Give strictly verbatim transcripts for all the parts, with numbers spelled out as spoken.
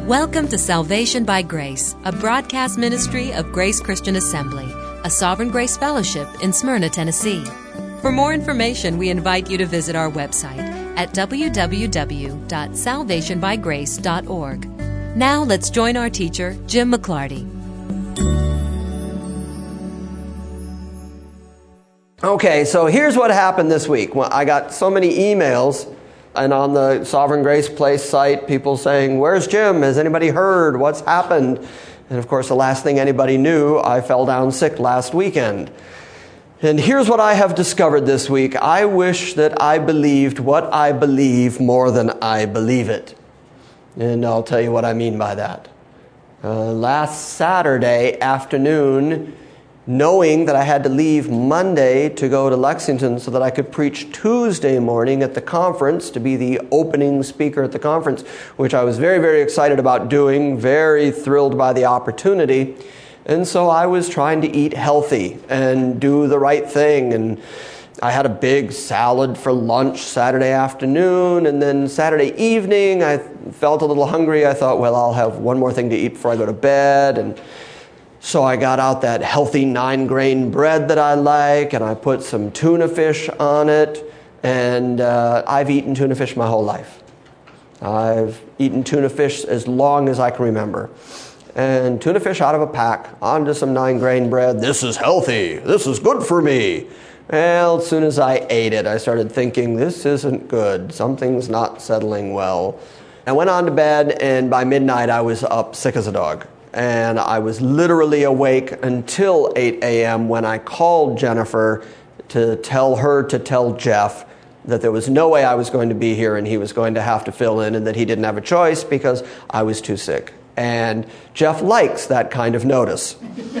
Welcome to Salvation by Grace, a broadcast ministry of Grace Christian Assembly, a Sovereign Grace Fellowship in Smyrna, Tennessee. For more information, we invite you to visit our website at w w w dot salvation by grace dot org. Now let's join our teacher, Jim McClarty. Okay, so here's what happened this week. Well, I got so many emails, and on the Sovereign Grace Place site, people saying, "Where's Jim? Has anybody heard? What's happened?" And of course, the last thing anybody knew, I fell down sick last weekend. And here's what I have discovered this week. I wish that I believed what I believe more than I believe it. And I'll tell you what I mean by that. Uh, last Saturday afternoon, knowing that I had to leave Monday to go to Lexington so that I could preach Tuesday morning at the conference, to be the opening speaker at the conference, which I was very, very excited about doing, very thrilled by the opportunity. And so I was trying to eat healthy and do the right thing. And I had a big salad for lunch Saturday afternoon. And then Saturday evening, I felt a little hungry. I thought, well, I'll have one more thing to eat before I go to bed. And so I got out that healthy nine-grain bread that I like, and I put some tuna fish on it. And uh, I've eaten tuna fish my whole life. I've eaten tuna fish as long as I can remember. And tuna fish out of a pack, onto some nine-grain bread. This is healthy. This is good for me. Well, as soon as I ate it, I started thinking, this isn't good. Something's not settling well. I went on to bed, and by midnight, I was up sick as a dog. And I was literally awake until eight a.m. when I called Jennifer to tell her to tell Jeff that there was no way I was going to be here and he was going to have to fill in and that he didn't have a choice because I was too sick. And Jeff likes that kind of notice.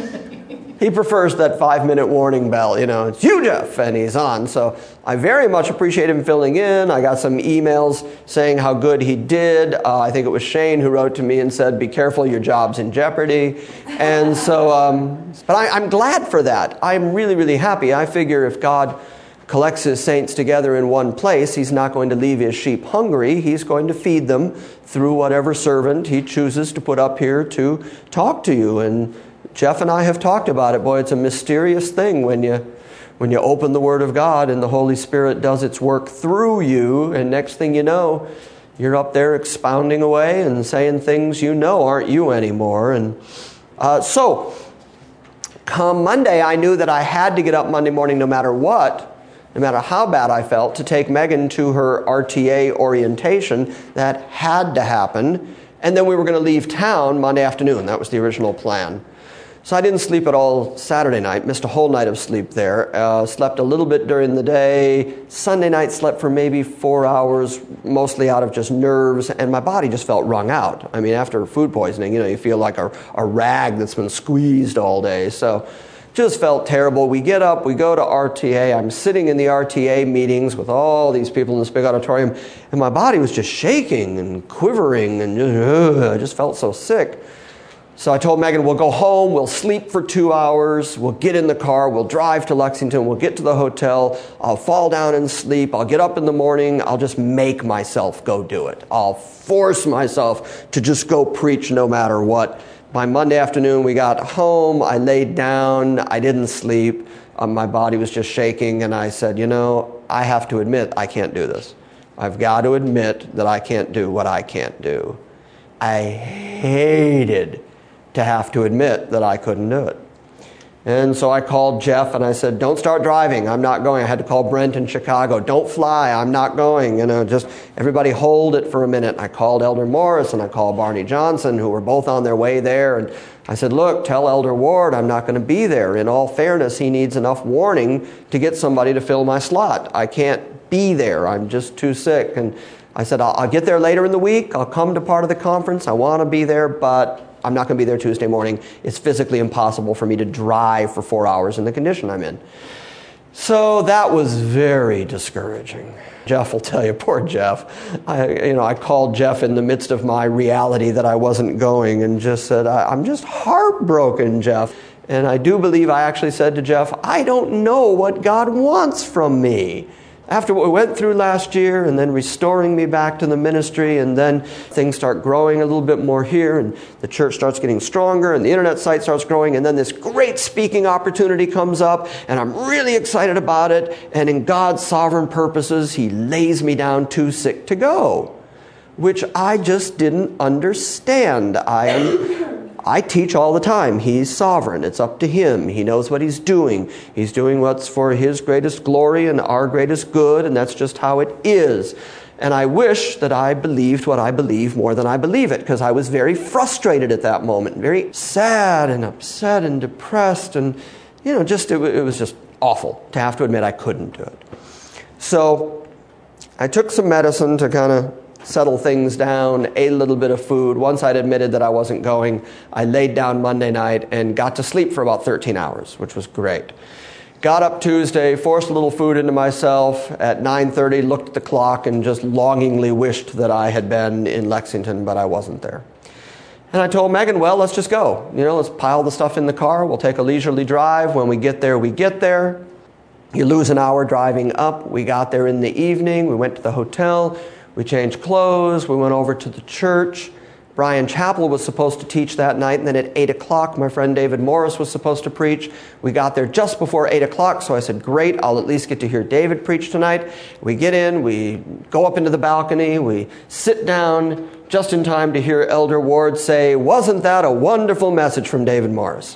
He prefers that five-minute warning bell. You know, it's you, Jeff, and he's on. So I very much appreciate him filling in. I got some emails saying how good he did. Uh, I think it was Shane who wrote to me and said, "Be careful, your job's in jeopardy." And so, um, but I, I'm glad for that. I'm really, really happy. I figure if God collects his saints together in one place, he's not going to leave his sheep hungry. He's going to feed them through whatever servant he chooses to put up here to talk to you. And Jeff and I have talked about it. Boy, it's a mysterious thing when you when you open the Word of God and the Holy Spirit does its work through you, and next thing you know, you're up there expounding away and saying things you know aren't you anymore. And uh, so, come Monday, I knew that I had to get up Monday morning no matter what, no matter how bad I felt, to take Megan to her R T A orientation. That had to happen. And then we were going to leave town Monday afternoon. That was the original plan. So I didn't sleep at all Saturday night, missed a whole night of sleep there. Uh, slept a little bit during the day. Sunday night slept for maybe four hours, mostly out of just nerves, and my body just felt wrung out. I mean, after food poisoning, you know, you feel like a, a rag that's been squeezed all day. So just felt terrible. We get up, we go to R T A. I'm sitting in the R T A meetings with all these people in this big auditorium, and my body was just shaking and quivering, and just, uh, I just felt so sick. So I told Megan, we'll go home, we'll sleep for two hours, we'll get in the car, we'll drive to Lexington, we'll get to the hotel, I'll fall down and sleep, I'll get up in the morning, I'll just make myself go do it. I'll force myself to just go preach no matter what. By Monday afternoon, we got home, I laid down, I didn't sleep, um, my body was just shaking, and I said, you know, I have to admit I can't do this. I've got to admit that I can't do what I can't do. I hated to have to admit that I couldn't do it. And so I called Jeff and I said, don't start driving, I'm not going. I had to call Brent in Chicago. Don't fly, I'm not going. You know, just everybody hold it for a minute. I called Elder Morris and I called Barney Johnson, who were both on their way there. And I said, look, tell Elder Ward I'm not going to be there. In all fairness, he needs enough warning to get somebody to fill my slot. I can't be there. I'm just too sick. And I said, I'll, I'll get there later in the week. I'll come to part of the conference. I want to be there, but I'm not going to be there Tuesday morning. It's physically impossible for me to drive for four hours in the condition I'm in. So that was very discouraging. Jeff will tell you, poor Jeff. I, you know, I called Jeff in the midst of my reality that I wasn't going and just said, I, I'm just heartbroken, Jeff. And I do believe I actually said to Jeff, I don't know what God wants from me. after what we went through last year and then restoring me back to the ministry, and then things start growing a little bit more here, and the church starts getting stronger, and the internet site starts growing, and then this great speaking opportunity comes up, and I'm really excited about it, and in God's sovereign purposes, He lays me down too sick to go, which I just didn't understand. I am... I teach all the time. He's sovereign. It's up to Him. He knows what He's doing. He's doing what's for His greatest glory and our greatest good, and that's just how it is. And I wish that I believed what I believe more than I believe it, because I was very frustrated at that moment, very sad and upset and depressed, and, you know, just it, it was just awful to have to admit I couldn't do it. So I took some medicine to kind of settle things down, ate a little bit of food. Once I'd admitted that I wasn't going, I laid down Monday night and got to sleep for about thirteen hours, which was great. Got up Tuesday, forced a little food into myself. At nine thirty, looked at the clock and just longingly wished that I had been in Lexington, but I wasn't there. And I told Megan, well, let's just go. You know, let's pile the stuff in the car. We'll take a leisurely drive. When we get there, we get there. You lose an hour driving up. We got there in the evening. We went to the hotel. We changed clothes. We went over to the church. Brian Chappell was supposed to teach that night, and then at eight o'clock, my friend David Morris was supposed to preach. We got there just before eight o'clock, so I said, great, I'll at least get to hear David preach tonight. We get in, we go up into the balcony, we sit down just in time to hear Elder Ward say, wasn't that a wonderful message from David Morris?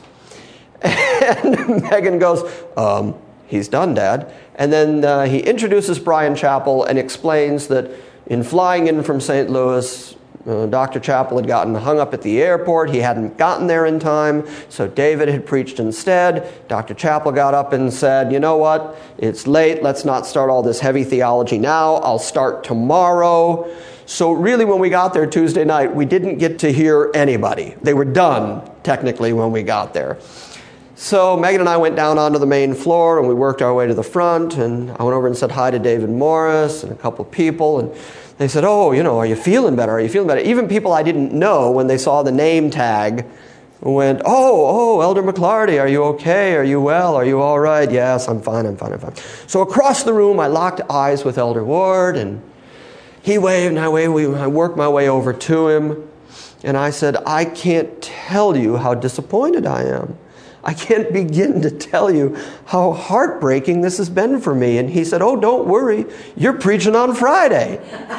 And Megan goes, um, he's done, Dad. And then uh, he introduces Brian Chappell and explains that in flying in from Saint Louis, uh, Doctor Chappell had gotten hung up at the airport. He hadn't gotten there in time, so David had preached instead. Doctor Chappell got up and said, you know what, it's late. Let's not start all this heavy theology now. I'll start tomorrow. So really when we got there Tuesday night, we didn't get to hear anybody. They were done, technically, when we got there. So Megan and I went down onto the main floor, and we worked our way to the front, and I went over and said hi to David Morris and a couple people, and they said, oh, you know, are you feeling better? Are you feeling better? Even people I didn't know, when they saw the name tag, went, oh, oh, Elder McClarty, are you okay? Are you well? Are you all right? Yes, I'm fine, I'm fine, I'm fine. So across the room, I locked eyes with Elder Ward, and he waved, and I waved. I worked my way over to him, and I said, I can't tell you how disappointed I am. I can't begin to tell you how heartbreaking this has been for me. And he said, oh, don't worry. You're preaching on Friday.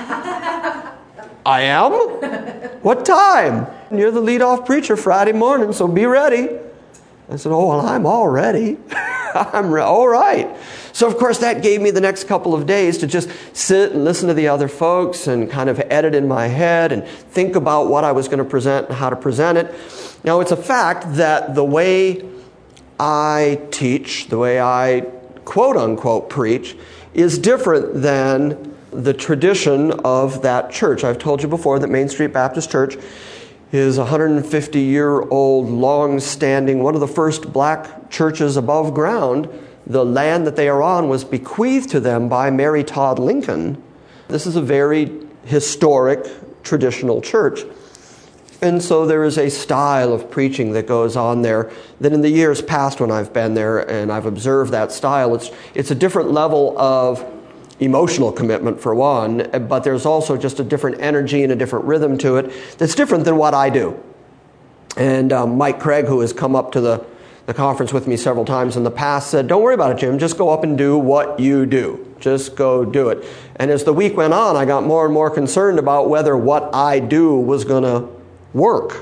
I am? What time? You're the lead-off preacher Friday morning, so be ready. I said, oh, well, I'm all ready. I'm re- all right. So, of course, that gave me the next couple of days to just sit and listen to the other folks and kind of edit in my head and think about what I was going to present and how to present it. Now, it's a fact that the way I teach, the way I quote-unquote preach, is different than the tradition of that church. I've told you before that Main Street Baptist Church is a one hundred fifty year old, long-standing, one of the first black churches above ground. The land that they are on was bequeathed to them by Mary Todd Lincoln. This is a very historic, traditional church. And so there is a style of preaching that goes on there that in the years past when I've been there and I've observed that style, it's it's a different level of emotional commitment for one, but there's also just a different energy and a different rhythm to it that's different than what I do. And um, Mike Craig, who has come up to the, the conference with me several times in the past, said, don't worry about it, Jim, just go up and do what you do. Just go do it. And as the week went on, I got more and more concerned about whether what I do was going to work.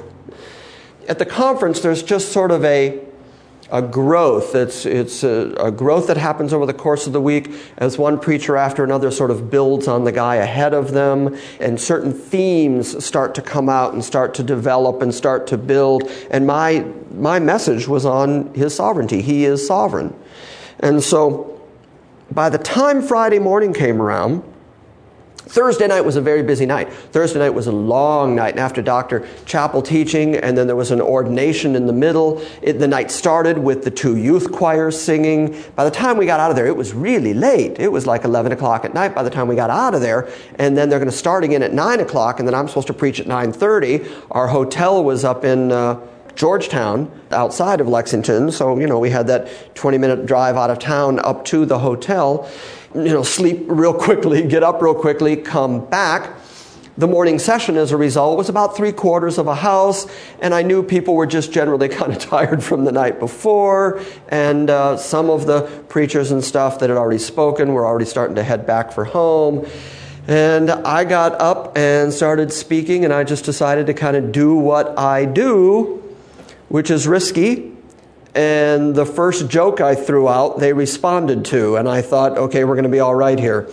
At the conference, there's just sort of a a growth. It's it's a, a growth that happens over the course of the week as one preacher after another sort of builds on the guy ahead of them, and certain themes start to come out and start to develop and start to build. And my my message was on His sovereignty. He is sovereign. And so by the time Friday morning came around, Thursday night was a very busy night. Thursday night was a long night. And after Doctor Chappell teaching, and then there was an ordination in the middle, it, the night started with the two youth choirs singing. By the time we got out of there, it was really late. It was like eleven o'clock at night by the time we got out of there. And then they're going to start again at nine o'clock, and then I'm supposed to preach at nine thirty. Our hotel was up in uh, Georgetown, outside of Lexington. So, you know, we had that twenty-minute drive out of town up to the hotel. You know, sleep real quickly, get up real quickly, come back. The morning session, as a result, was about three quarters of a house, and I knew people were just generally kind of tired from the night before, and uh, some of the preachers and stuff that had already spoken were already starting to head back for home. And I got up and started speaking, and I just decided to kind of do what I do, which is risky. And the first joke I threw out, they responded to, and I thought, okay, we're going to be all right here.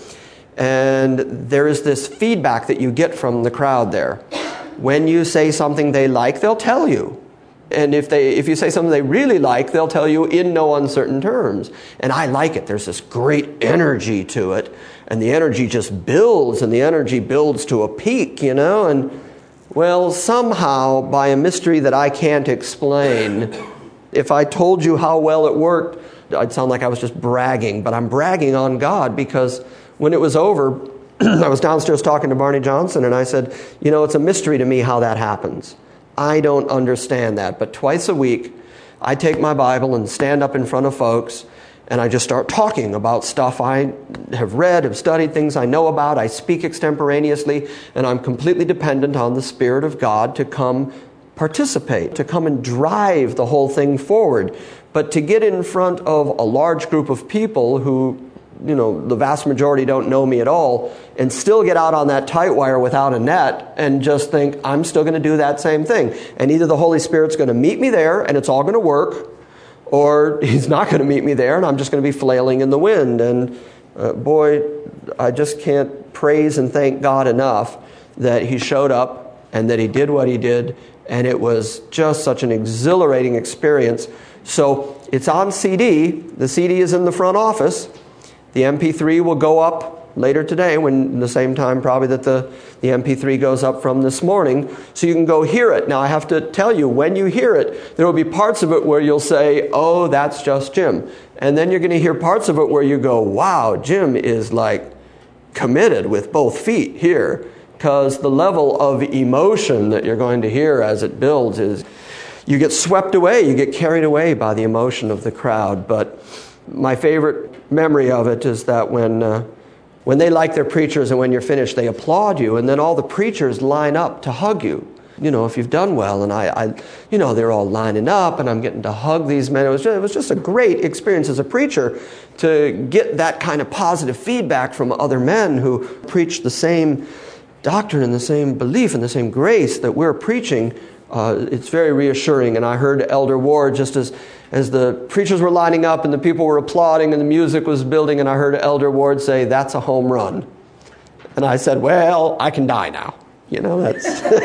And there is this feedback that you get from the crowd there. When you say something they like, they'll tell you. And if they, if you say something they really like, they'll tell you in no uncertain terms. And I like it. There's this great energy to it. And the energy just builds, and the energy builds to a peak, you know. And, well, somehow, by a mystery that I can't explain, if I told you how well it worked, I'd sound like I was just bragging. But I'm bragging on God, because when it was over, I was downstairs talking to Barney Johnson, and I said, you know, it's a mystery to me how that happens. I don't understand that. But twice a week, I take my Bible and stand up in front of folks, and I just start talking about stuff I have read, have studied, things I know about. I speak extemporaneously, and I'm completely dependent on the Spirit of God to come participate, to come and drive the whole thing forward. But to get in front of a large group of people who, you know, the vast majority don't know me at all, and still get out on that tight wire without a net and just think, I'm still going to do that same thing. And either the Holy Spirit's going to meet me there and it's all going to work, or He's not going to meet me there and I'm just going to be flailing in the wind. And uh, boy, I just can't praise and thank God enough that He showed up and that He did what He did. And it was just such an exhilarating experience. So it's on C D. The C D is in the front office. The M P three will go up later today, when the same time probably that the, the M P three goes up from this morning, so you can go hear it. Now, I have to tell you, when you hear it, there will be parts of it where you'll say, oh, that's just Jim. And then you're going to hear parts of it where you go, wow, Jim is like committed with both feet here, because the level of emotion that you're going to hear as it builds is, you get swept away, you get carried away by the emotion of the crowd. But my favorite memory of it is that when uh, when they like their preachers and when you're finished, they applaud you, and then all the preachers line up to hug you. You know, if you've done well, and I, I you know, they're all lining up, and I'm getting to hug these men. It was just, it was just a great experience as a preacher to get that kind of positive feedback from other men who preach the same doctrine and the same belief and the same grace that we're preaching. Uh, it's very reassuring. And I heard Elder Ward, just as as the preachers were lining up and the people were applauding and the music was building, and I heard Elder Ward say, that's a home run. And I said, well, I can die now. You know, that's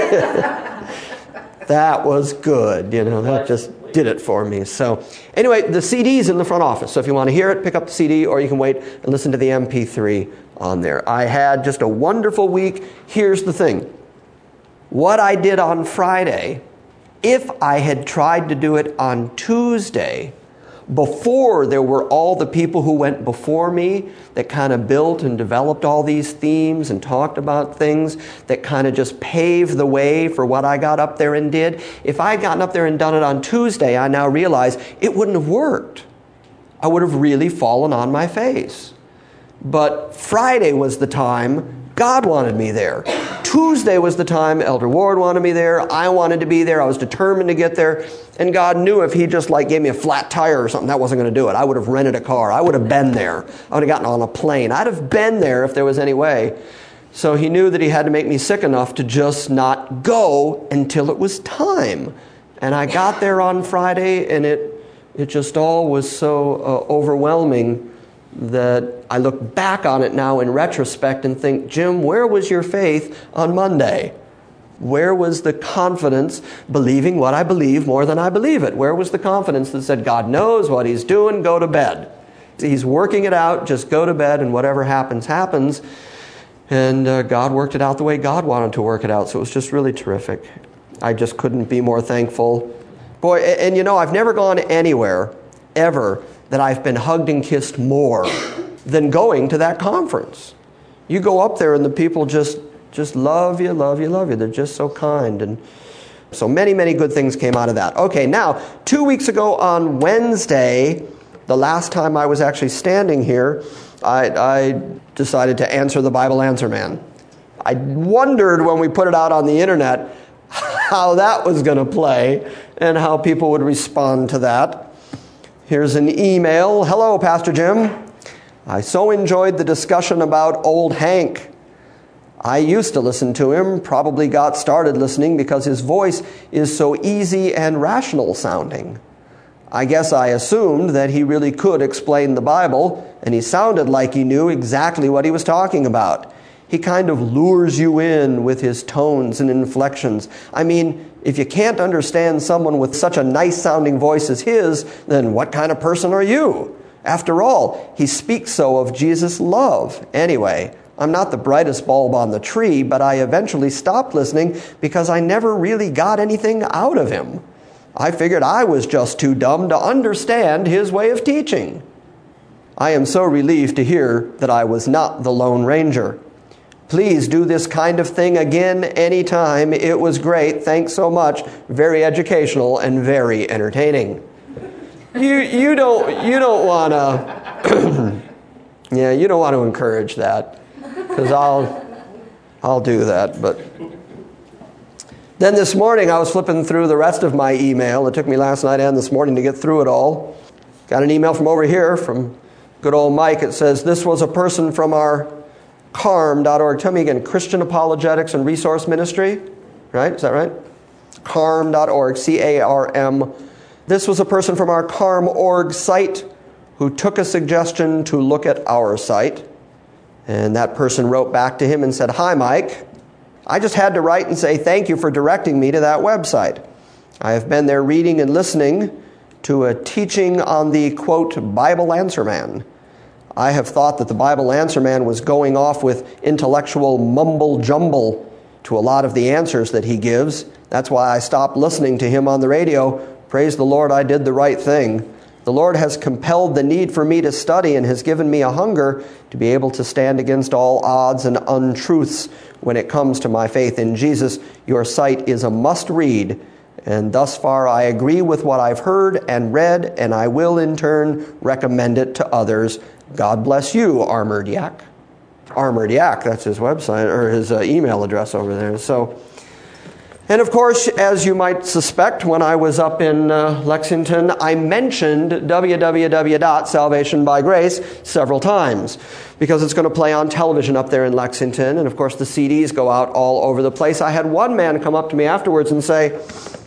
that was good. You know, that just did it for me. So anyway, the C D's in the front office. So if you want to hear it, pick up the C D, or you can wait and listen to the M P three on there. I had just a wonderful week. Here's the thing. What I did on Friday, if I had tried to do it on Tuesday, before there were all the people who went before me that kind of built and developed all these themes and talked about things that kind of just paved the way for what I got up there and did, if I had gotten up there and done it on Tuesday, I now realize it wouldn't have worked. I would have really fallen on my face. But Friday was the time God wanted me there. Tuesday was the time Elder Ward wanted me there. I wanted to be there. I was determined to get there. And God knew if He just like gave me a flat tire or something, that wasn't going to do it. I would have rented a car. I would have been there. I would have gotten on a plane. I'd have been there if there was any way. So He knew that He had to make me sick enough to just not go until it was time. And I got there on Friday, and it it just all was so uh, overwhelming that I look back on it now in retrospect and think, Jim, where was your faith on Monday? Where was the confidence believing what I believe more than I believe it? Where was the confidence that said, God knows what He's doing, go to bed. He's working it out, just go to bed, and whatever happens, happens. And uh, God worked it out the way God wanted to work it out, so it was just really terrific. I just couldn't be more thankful. Boy, and, and you know, I've never gone anywhere, ever, that I've been hugged and kissed more than going to that conference. You go up there and the people just just love you, love you, love you. They're just so kind. And So many, many good things came out of that. Okay, now, two weeks ago on Wednesday, the last time I was actually standing here, I, I decided to answer the Bible Answer Man. I wondered when we put it out on the internet how that was going to play and how people would respond to that. Here's an email. Hello, Pastor Jim. I so enjoyed the discussion about Old Hank. I used to listen to him, probably got started listening because his voice is so easy and rational sounding. I guess I assumed that he really could explain the Bible, and he sounded like he knew exactly what he was talking about. He kind of lures you in with his tones and inflections. I mean, if you can't understand someone with such a nice-sounding voice as his, then what kind of person are you? After all, he speaks so of Jesus' love. Anyway, I'm not the brightest bulb on the tree, but I eventually stopped listening because I never really got anything out of him. I figured I was just too dumb to understand his way of teaching. I am so relieved to hear that I was not the Lone Ranger. Please do this kind of thing again anytime. It was great. Thanks so much. Very educational and very entertaining. You you don't you don't want to yeah you don't want to encourage that, because I'll I'll do that. But then this morning I was flipping through the rest of my email. It took me last night and this morning to get through it all. Got an email from over here from good old Mike. It says, this was a person from our C A R M dot org. Tell me again, Christian Apologetics and Resource Ministry, right? Is that right? C A R M dot org, C A R M. This was a person from our C A R M dot org site who took a suggestion to look at our site. And that person wrote back to him and said, hi, Mike. I just had to write and say thank you for directing me to that website. I have been there reading and listening to a teaching on the, quote, Bible Answer Man. I have thought that the Bible Answer Man was going off with intellectual mumble-jumble to a lot of the answers that he gives. That's why I stopped listening to him on the radio. Praise the Lord, I did the right thing. The Lord has compelled the need for me to study and has given me a hunger to be able to stand against all odds and untruths when it comes to my faith in Jesus. Your site is a must-read, and thus far I agree with what I've heard and read, and I will in turn recommend it to others. God bless you, Armored Yak. Armored Yak, that's his website, or his uh, email address over there. So, and of course, as you might suspect, when I was up in uh, Lexington, I mentioned w w w dot salvation by grace several times because it's going to play on television up there in Lexington. And of course, the C Ds go out all over the place. I had one man come up to me afterwards and say,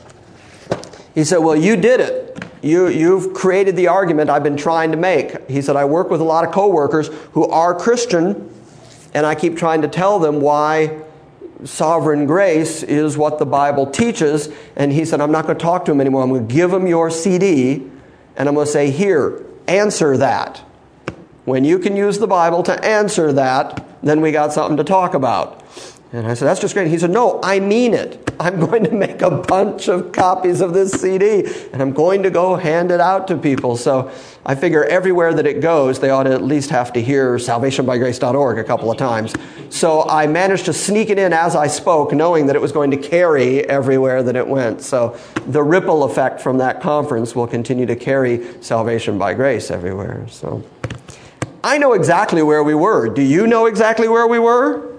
he said, well, you did it. You, you've created the argument I've been trying to make. He said, I work with a lot of coworkers who are Christian, and I keep trying to tell them why sovereign grace is what the Bible teaches. And he said, I'm not going to talk to him anymore. I'm going to give him your C D, and I'm going to say, here, answer that. When you can use the Bible to answer that, then we got something to talk about. And I said, that's just great. He said, no, I mean it. I'm going to make a bunch of copies of this C D, and I'm going to go hand it out to people. So I figure everywhere that it goes, they ought to at least have to hear salvation by grace dot org a couple of times. So I managed to sneak it in as I spoke, knowing that it was going to carry everywhere that it went. So the ripple effect from that conference will continue to carry Salvation by Grace everywhere. So I know exactly where we were. Do you know exactly where we were?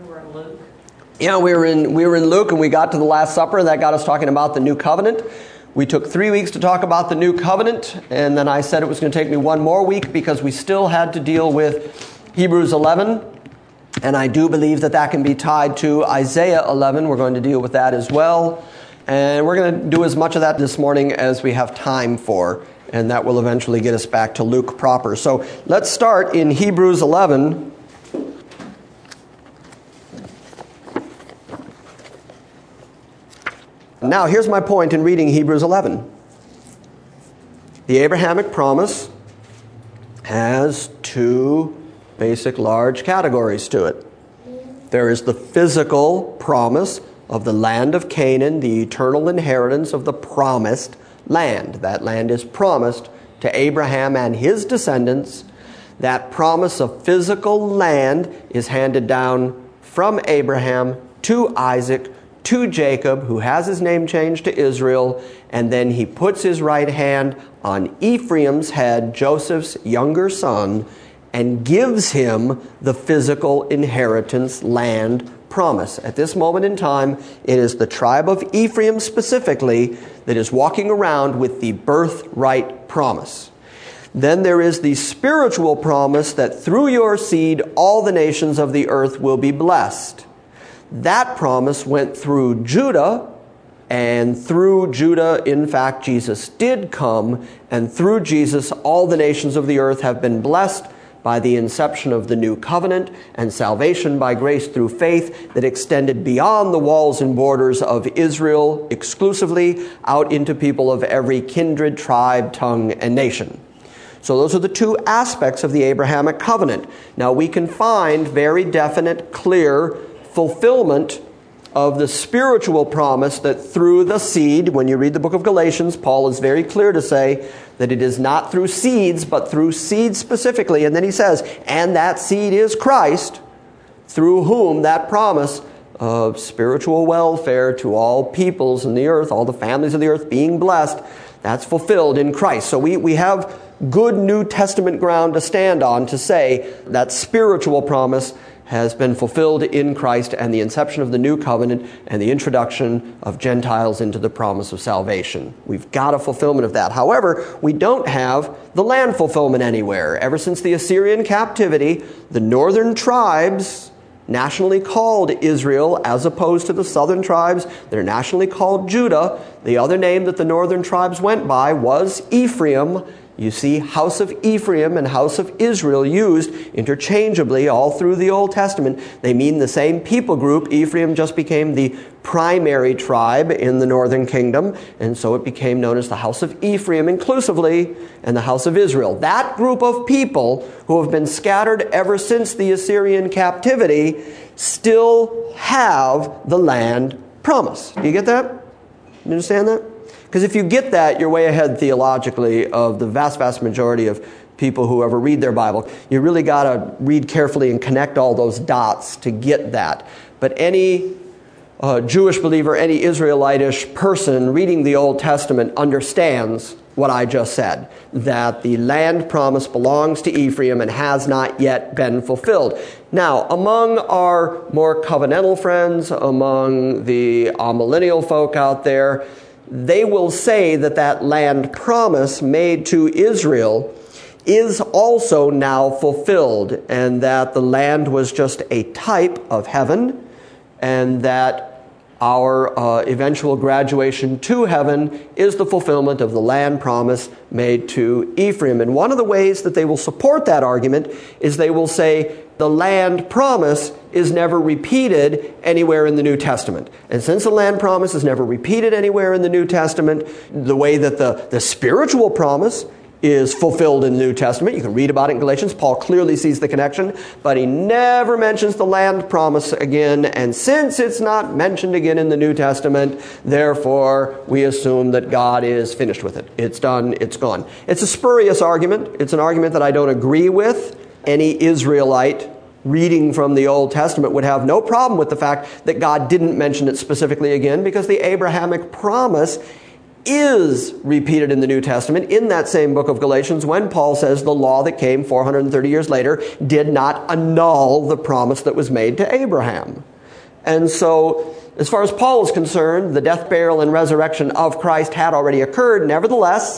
Yeah, we were in we were in Luke, and we got to the Last Supper, and that got us talking about the New Covenant. We took three weeks to talk about the New Covenant, and then I said it was going to take me one more week because we still had to deal with Hebrews eleven, and I do believe that that can be tied to Isaiah eleven. We're going to deal with that as well, and we're going to do as much of that this morning as we have time for, and that will eventually get us back to Luke proper. So let's start in Hebrews eleven. Now, here's my point in reading Hebrews eleven. The Abrahamic promise has two basic large categories to it. There is the physical promise of the land of Canaan, the eternal inheritance of the promised land. That land is promised to Abraham and his descendants. That promise of physical land is handed down from Abraham to Isaac to Jacob, who has his name changed to Israel, and then he puts his right hand on Ephraim's head, Joseph's younger son, and gives him the physical inheritance land promise. At this moment in time, it is the tribe of Ephraim specifically that is walking around with the birthright promise. Then there is the spiritual promise that through your seed all the nations of the earth will be blessed. That promise went through Judah, and through Judah, in fact, Jesus did come, and through Jesus all the nations of the earth have been blessed by the inception of the new covenant and salvation by grace through faith that extended beyond the walls and borders of Israel exclusively out into people of every kindred, tribe, tongue, and nation. So those are the two aspects of the Abrahamic covenant. Now we can find very definite, clear fulfillment of the spiritual promise that through the seed, when you read the book of Galatians, Paul is very clear to say that it is not through seeds, but through seed specifically. And then he says, and that seed is Christ, through whom that promise of spiritual welfare to all peoples in the earth, all the families of the earth being blessed, that's fulfilled in Christ. So we, we have good New Testament ground to stand on to say that spiritual promise has been fulfilled in Christ and the inception of the new covenant and the introduction of Gentiles into the promise of salvation. We've got a fulfillment of that. However, we don't have the land fulfillment anywhere. Ever since the Assyrian captivity, the northern tribes, nationally called Israel, as opposed to the southern tribes, they're nationally called Judah. The other name that the northern tribes went by was Ephraim. You see house of Ephraim and house of Israel used interchangeably all through the Old Testament. They mean the same people group. Ephraim just became the primary tribe in the northern kingdom, and so it became known as the house of Ephraim inclusively and the house of Israel. That group of people who have been scattered ever since the Assyrian captivity still have the land promise. Do you get that? You understand that? Because if you get that, you're way ahead theologically of the vast, vast majority of people who ever read their Bible. You really got to read carefully and connect all those dots to get that. But any uh, Jewish believer, any Israelitish person reading the Old Testament understands what I just said, that the land promise belongs to Ephraim and has not yet been fulfilled. Now, among our more covenantal friends, among the amillennial folk out there, they will say that that land promise made to Israel is also now fulfilled, and that the land was just a type of heaven, and that our uh, eventual graduation to heaven is the fulfillment of the land promise made to Ephraim. And one of the ways that they will support that argument is they will say the land promise is never repeated anywhere in the New Testament. And since the land promise is never repeated anywhere in the New Testament, the way that the, the spiritual promise is fulfilled in the New Testament, you can read about it in Galatians, Paul clearly sees the connection, but he never mentions the land promise again. And since it's not mentioned again in the New Testament, therefore we assume that God is finished with it. It's done, it's gone. It's a spurious argument. It's an argument that I don't agree with. Any Israelite reading from the Old Testament would have no problem with the fact that God didn't mention it specifically again, because the Abrahamic promise is repeated in the New Testament in that same book of Galatians when Paul says the law that came four hundred thirty years later did not annul the promise that was made to Abraham. And so, as far as Paul is concerned, the death, burial, and resurrection of Christ had already occurred. Nevertheless,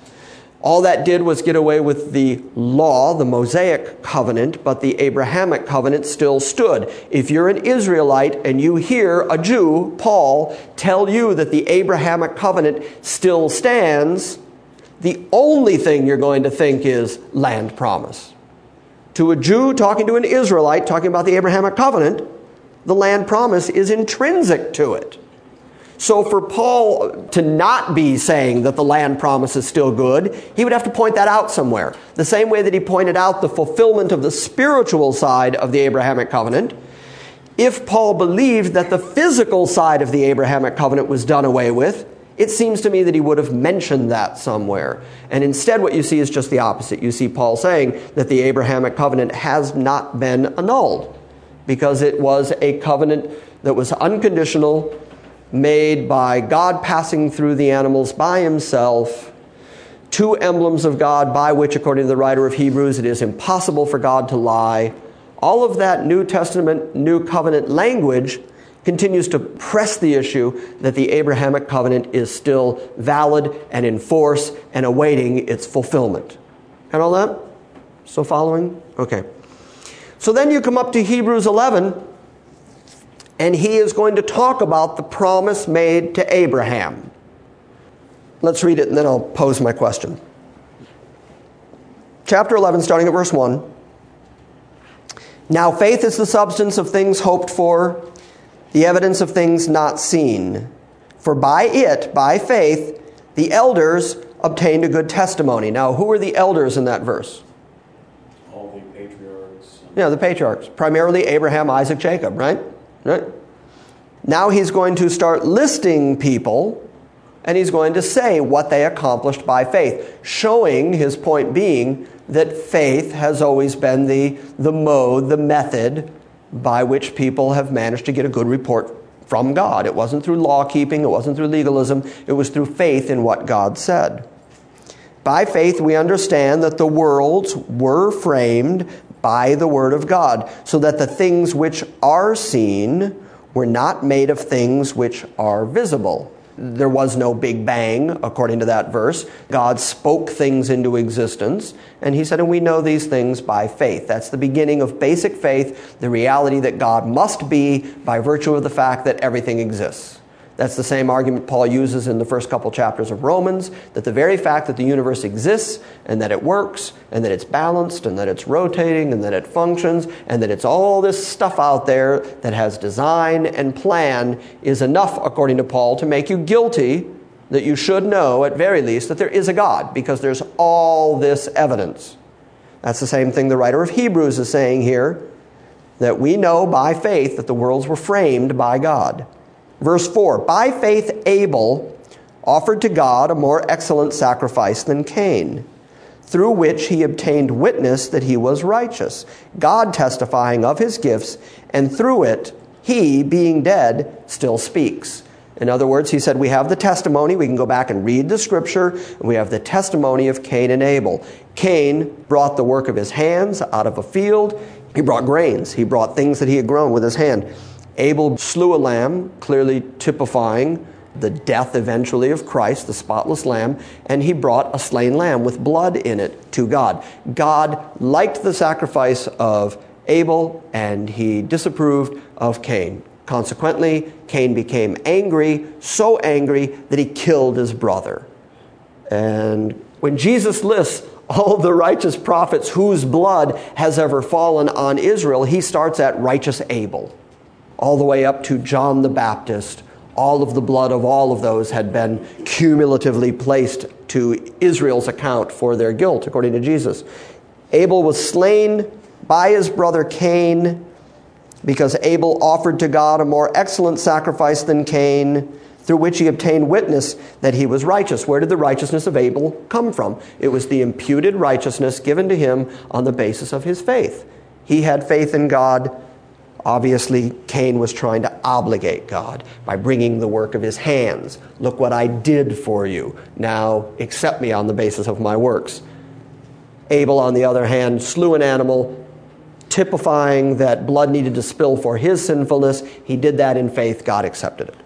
all that did was get away with the law, the Mosaic covenant, but the Abrahamic covenant still stood. If you're an Israelite and you hear a Jew, Paul, tell you that the Abrahamic covenant still stands, the only thing you're going to think is land promise. To a Jew talking to an Israelite, talking about the Abrahamic covenant, the land promise is intrinsic to it. So for Paul to not be saying that the land promise is still good, he would have to point that out somewhere. The same way that he pointed out the fulfillment of the spiritual side of the Abrahamic covenant. If Paul believed that the physical side of the Abrahamic covenant was done away with, it seems to me that he would have mentioned that somewhere. And instead what you see is just the opposite. You see Paul saying that the Abrahamic covenant has not been annulled, because it was a covenant that was unconditional, made by God passing through the animals by himself, two emblems of God by which, according to the writer of Hebrews, it is impossible for God to lie. All of that New Testament, New Covenant language continues to press the issue that the Abrahamic covenant is still valid and in force and awaiting its fulfillment. And all that? Still following? Okay. So then you come up to Hebrews eleven, and he is going to talk about the promise made to Abraham. Let's read it and then I'll pose my question. Chapter eleven, starting at verse one. Now faith is the substance of things hoped for, the evidence of things not seen. For by it, by faith, the elders obtained a good testimony. Now, who are the elders in that verse? All the patriarchs. Yeah, the patriarchs. Primarily Abraham, Isaac, Jacob, right? Right? Now he's going to start listing people, and he's going to say what they accomplished by faith, showing, his point being, that faith has always been the, the mode, the method by which people have managed to get a good report from God. It wasn't through law keeping, it wasn't through legalism, it was through faith in what God said. By faith we understand that the worlds were framed by the word of God, so that the things which are seen were not made of things which are visible. There was no Big Bang, according to that verse. God spoke things into existence, and he said, and we know these things by faith. That's the beginning of basic faith, the reality that God must be by virtue of the fact that everything exists. That's the same argument Paul uses in the first couple chapters of Romans, that the very fact that the universe exists and that it works and that it's balanced and that it's rotating and that it functions and that it's all this stuff out there that has design and plan is enough, according to Paul, to make you guilty that you should know, at very least, that there is a God, because there's all this evidence. That's the same thing the writer of Hebrews is saying here, that we know by faith that the worlds were framed by God. Verse four, by faith Abel offered to God a more excellent sacrifice than Cain, through which he obtained witness that he was righteous, God testifying of his gifts, and through it he, being dead, still speaks. In other words, he said, we have the testimony, we can go back and read the scripture, and we have the testimony of Cain and Abel. Cain brought the work of his hands out of a field. He brought grains. He brought things that he had grown with his hand. Abel slew a lamb, clearly typifying the death eventually of Christ, the spotless lamb, and he brought a slain lamb with blood in it to God. God liked the sacrifice of Abel, and he disapproved of Cain. Consequently, Cain became angry, so angry that he killed his brother. And when Jesus lists all the righteous prophets whose blood has ever fallen on Israel, he starts at righteous Abel. All the way up to John the Baptist, all of the blood of all of those had been cumulatively placed to Israel's account for their guilt, according to Jesus. Abel was slain by his brother Cain because Abel offered to God a more excellent sacrifice than Cain, through which he obtained witness that he was righteous. Where did the righteousness of Abel come from? It was the imputed righteousness given to him on the basis of his faith. He had faith in God. Obviously, Cain was trying to obligate God by bringing the work of his hands. Look what I did for you. Now accept me on the basis of my works. Abel, on the other hand, slew an animal, typifying that blood needed to spill for his sinfulness. He did that in faith. God accepted it.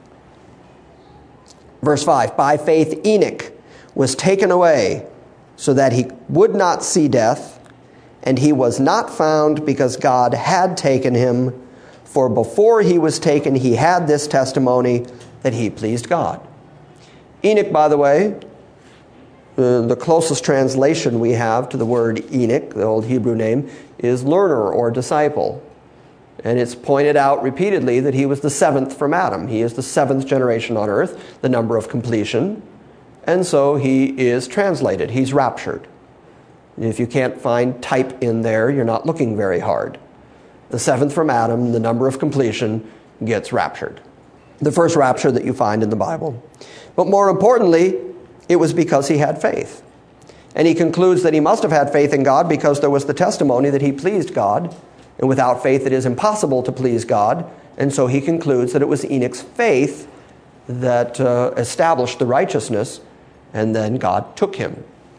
Verse five, by faith Enoch was taken away so that he would not see death, and he was not found because God had taken him. For before he was taken, he had this testimony that he pleased God. Enoch, by the way, uh, the closest translation we have to the word Enoch, the old Hebrew name, is learner or disciple. And it's pointed out repeatedly that he was the seventh from Adam. He is the seventh generation on earth, the number of completion. And so he is translated. He's raptured. If you can't find type in there, you're not looking very hard. The seventh from Adam, the number of completion, gets raptured. The first rapture that you find in the Bible. But more importantly, it was because he had faith. And he concludes that he must have had faith in God because there was the testimony that he pleased God. And without faith, it is impossible to please God. And so he concludes that it was Enoch's faith that uh, established the righteousness, and then God took him.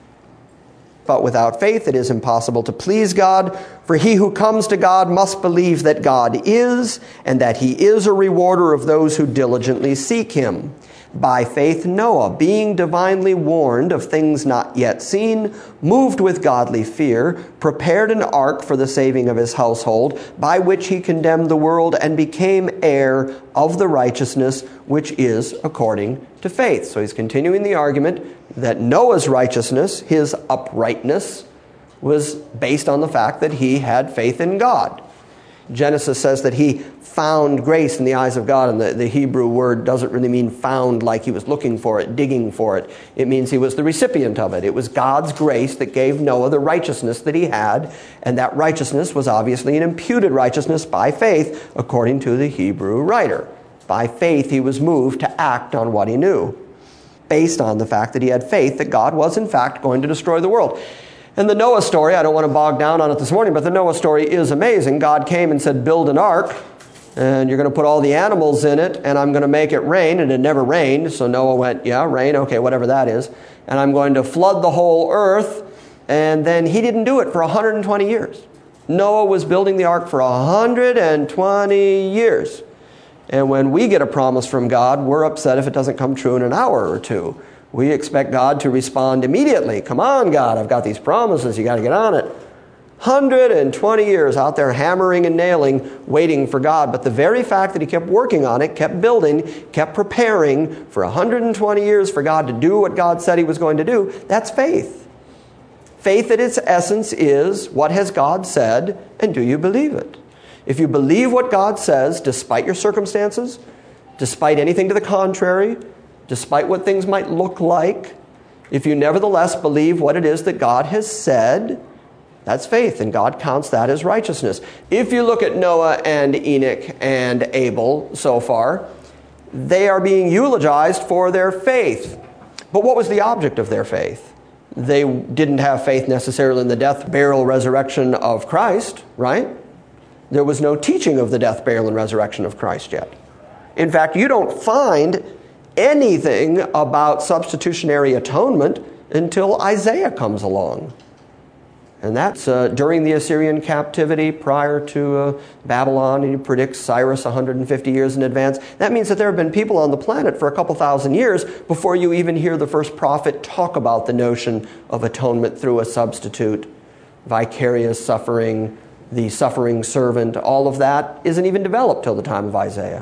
But without faith it is impossible to please God, for he who comes to God must believe that God is, and that he is a rewarder of those who diligently seek him. By faith Noah, being divinely warned of things not yet seen, moved with godly fear, prepared an ark for the saving of his household, by which he condemned the world and became heir of the righteousness which is according to faith. So he's continuing the argument that Noah's righteousness, his uprightness, was based on the fact that he had faith in God. Genesis says that he found grace in the eyes of God, and the, the Hebrew word doesn't really mean found like he was looking for it, digging for it. It means he was the recipient of it. It was God's grace that gave Noah the righteousness that he had, and that righteousness was obviously an imputed righteousness by faith, according to the Hebrew writer. By faith he was moved to act on what he knew, based on the fact that he had faith that God was in fact going to destroy the world. And the Noah story, I don't want to bog down on it this morning, but the Noah story is amazing. God came and said, build an ark, and you're going to put all the animals in it, and I'm going to make it rain, and it never rained. So Noah went, yeah, rain, okay, whatever that is. And I'm going to flood the whole earth, and then he didn't do it for one hundred twenty years. Noah was building the ark for one hundred twenty years. And when we get a promise from God, we're upset if it doesn't come true in an hour or two. We expect God to respond immediately. Come on, God, I've got these promises. You got to get on it. one hundred twenty years out there hammering and nailing, waiting for God. But the very fact that he kept working on it, kept building, kept preparing for one hundred twenty years for God to do what God said he was going to do, that's faith. Faith at its essence is, what has God said, and do you believe it? If you believe what God says, despite your circumstances, despite anything to the contrary, despite what things might look like, if you nevertheless believe what it is that God has said, that's faith, and God counts that as righteousness. If you look at Noah and Enoch and Abel so far, they are being eulogized for their faith. But what was the object of their faith? They didn't have faith necessarily in the death, burial, resurrection of Christ, right? There was no teaching of the death, burial, and resurrection of Christ yet. In fact, you don't find anything about substitutionary atonement until Isaiah comes along. And that's uh, during the Assyrian captivity prior to uh, Babylon, and he predicts Cyrus one hundred fifty years in advance. That means that there have been people on the planet for a couple thousand years before you even hear the first prophet talk about the notion of atonement through a substitute, vicarious suffering, the suffering servant. All of that isn't even developed till the time of Isaiah.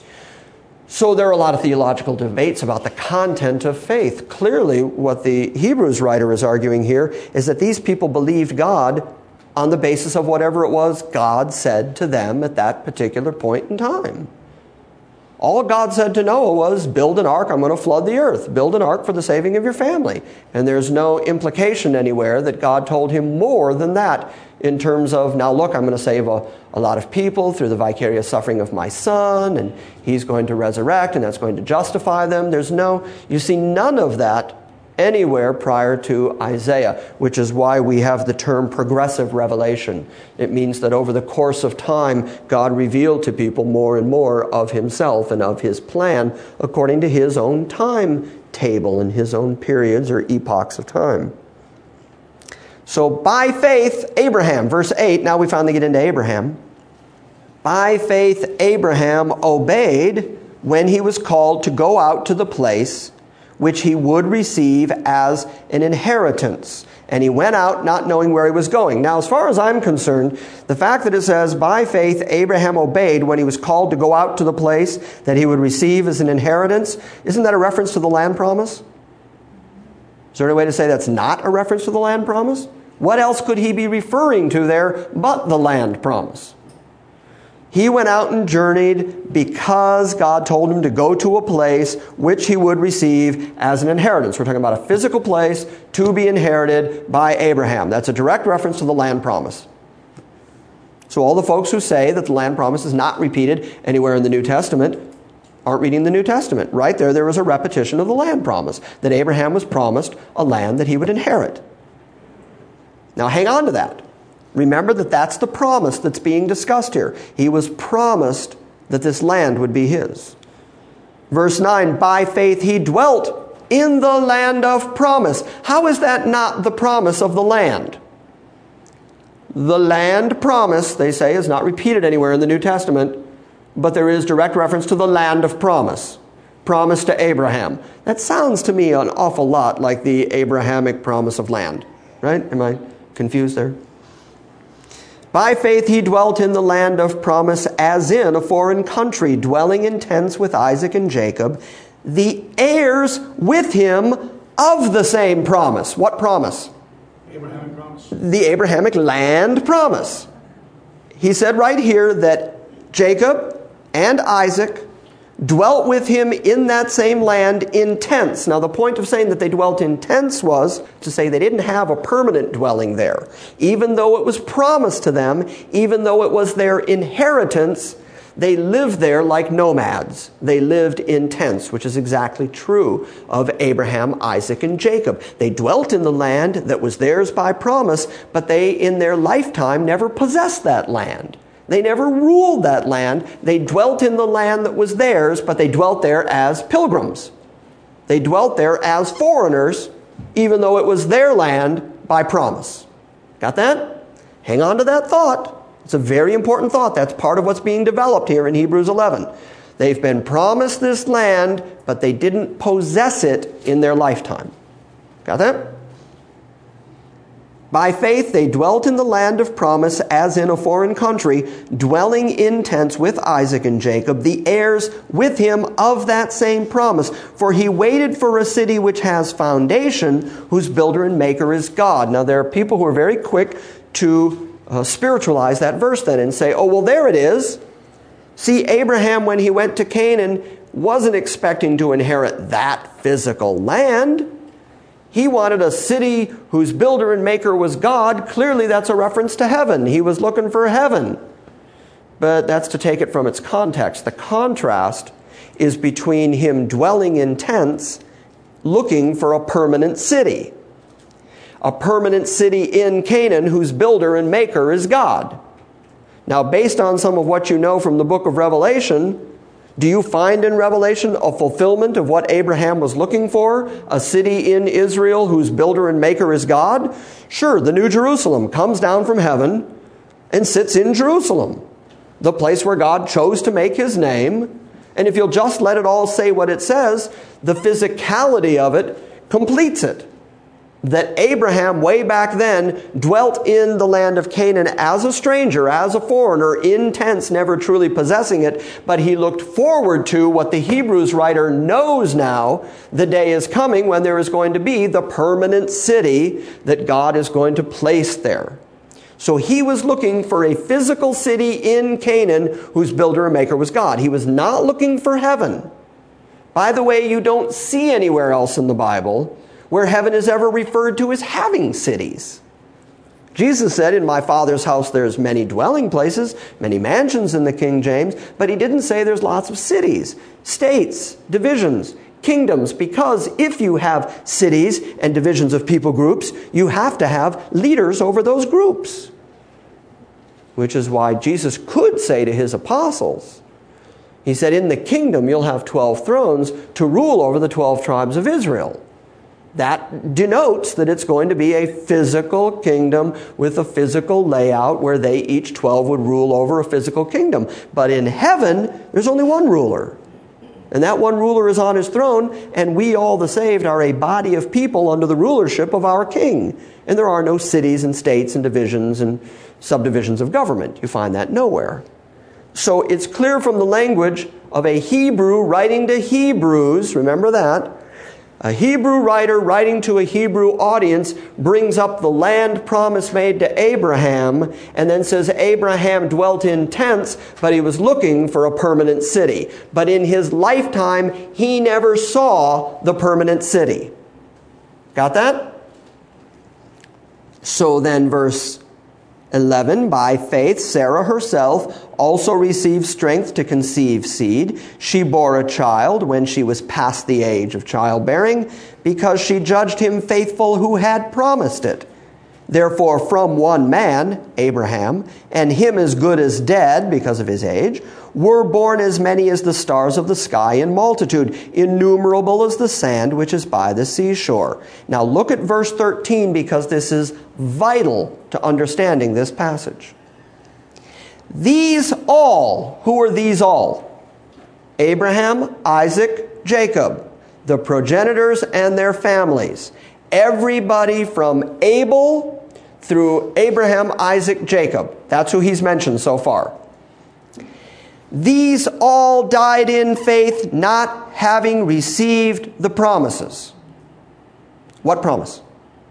So there are a lot of theological debates about the content of faith. Clearly, what the Hebrews writer is arguing here is that these people believed God on the basis of whatever it was God said to them at that particular point in time. All God said to Noah was, build an ark, I'm going to flood the earth. Build an ark for the saving of your family. And there's no implication anywhere that God told him more than that in terms of, now look, I'm going to save a, a lot of people through the vicarious suffering of my son, and he's going to resurrect, and that's going to justify them. There's no, you see none of that anywhere prior to Isaiah, which is why we have the term progressive revelation. It means that over the course of time, God revealed to people more and more of himself and of his plan according to his own timetable and his own periods or epochs of time. So by faith, Abraham, verse eight, now we finally get into Abraham. By faith, Abraham obeyed when he was called to go out to the place which he would receive as an inheritance. And he went out not knowing where he was going. Now, as far as I'm concerned, the fact that it says, by faith, Abraham obeyed when he was called to go out to the place that he would receive as an inheritance, isn't that a reference to the land promise? Is there any way to say that's not a reference to the land promise? What else could he be referring to there but the land promise? He went out and journeyed because God told him to go to a place which he would receive as an inheritance. We're talking about a physical place to be inherited by Abraham. That's a direct reference to the land promise. So all the folks who say that the land promise is not repeated anywhere in the New Testament aren't reading the New Testament. Right there, there was a repetition of the land promise, that Abraham was promised a land that he would inherit. Now hang on to that. Remember that that's the promise that's being discussed here. He was promised that this land would be his. Verse nine, by faith he dwelt in the land of promise. How is that not the promise of the land? The land promise, they say, is not repeated anywhere in the New Testament, but there is direct reference to the land of promise. Promise to Abraham. That sounds to me an awful lot like the Abrahamic promise of land. Right? Am I confused there? By faith he dwelt in the land of promise as in a foreign country, dwelling in tents with Isaac and Jacob, the heirs with him of the same promise. What promise? Abrahamic promise. The Abrahamic land promise. He said right here that Jacob and Isaac dwelt with him in that same land in tents. Now the point of saying that they dwelt in tents was to say they didn't have a permanent dwelling there. Even though it was promised to them, even though it was their inheritance, they lived there like nomads. They lived in tents, which is exactly true of Abraham, Isaac, and Jacob. They dwelt in the land that was theirs by promise, but they in their lifetime never possessed that land. They never ruled that land. They dwelt in the land that was theirs, but they dwelt there as pilgrims. They dwelt there as foreigners, even though it was their land by promise. Got that? Hang on to that thought. It's a very important thought. That's part of what's being developed here in Hebrews eleven. They've been promised this land, but they didn't possess it in their lifetime. Got that? By faith they dwelt in the land of promise as in a foreign country, dwelling in tents with Isaac and Jacob, the heirs with him of that same promise. For he waited for a city which has foundation, whose builder and maker is God. Now there are people who are very quick to uh, spiritualize that verse then and say, oh, well, there it is. See, Abraham, when he went to Canaan, wasn't expecting to inherit that physical land. He wanted a city whose builder and maker was God. Clearly, that's a reference to heaven. He was looking for heaven. But that's to take it from its context. The contrast is between him dwelling in tents, looking for a permanent city. A permanent city in Canaan whose builder and maker is God. Now, based on some of what you know from the book of Revelation, do you find in Revelation a fulfillment of what Abraham was looking for? A city in Israel whose builder and maker is God? Sure, the New Jerusalem comes down from heaven and sits in Jerusalem, the place where God chose to make his name. And if you'll just let it all say what it says, the physicality of it completes it. That Abraham, way back then, dwelt in the land of Canaan as a stranger, as a foreigner, in tents, never truly possessing it, but he looked forward to what the Hebrews writer knows now. The day is coming when there is going to be the permanent city that God is going to place there. So he was looking for a physical city in Canaan whose builder and maker was God. He was not looking for heaven. By the way, you don't see anywhere else in the Bible where heaven is ever referred to as having cities. Jesus said, in my Father's house there's many dwelling places, many mansions in the King James, but he didn't say there's lots of cities, states, divisions, kingdoms, because if you have cities and divisions of people groups, you have to have leaders over those groups. Which is why Jesus could say to his apostles, he said, in the kingdom you'll have twelve thrones to rule over the twelve tribes of Israel. That denotes that it's going to be a physical kingdom with a physical layout where they each twelve would rule over a physical kingdom. But in heaven, there's only one ruler. And that one ruler is on his throne, and we all the saved are a body of people under the rulership of our king. And there are no cities and states and divisions and subdivisions of government. You find that nowhere. So it's clear from the language of a Hebrew writing to Hebrews, remember that, a Hebrew writer writing to a Hebrew audience brings up the land promise made to Abraham and then says Abraham dwelt in tents, but he was looking for a permanent city. But in his lifetime, he never saw the permanent city. Got that? So then verse eleven, by faith, Sarah herself also received strength to conceive seed. She bore a child when she was past the age of childbearing, because she judged him faithful who had promised it. Therefore, from one man, Abraham, and him as good as dead because of his age, were born as many as the stars of the sky in multitude, innumerable as the sand which is by the seashore. Now look at verse thirteen, because this is vital to understanding this passage. These all, who are these all? Abraham, Isaac, Jacob, the progenitors and their families. Everybody from Abel through Abraham, Isaac, Jacob. That's who he's mentioned so far. These all died in faith, not having received the promises. What promise?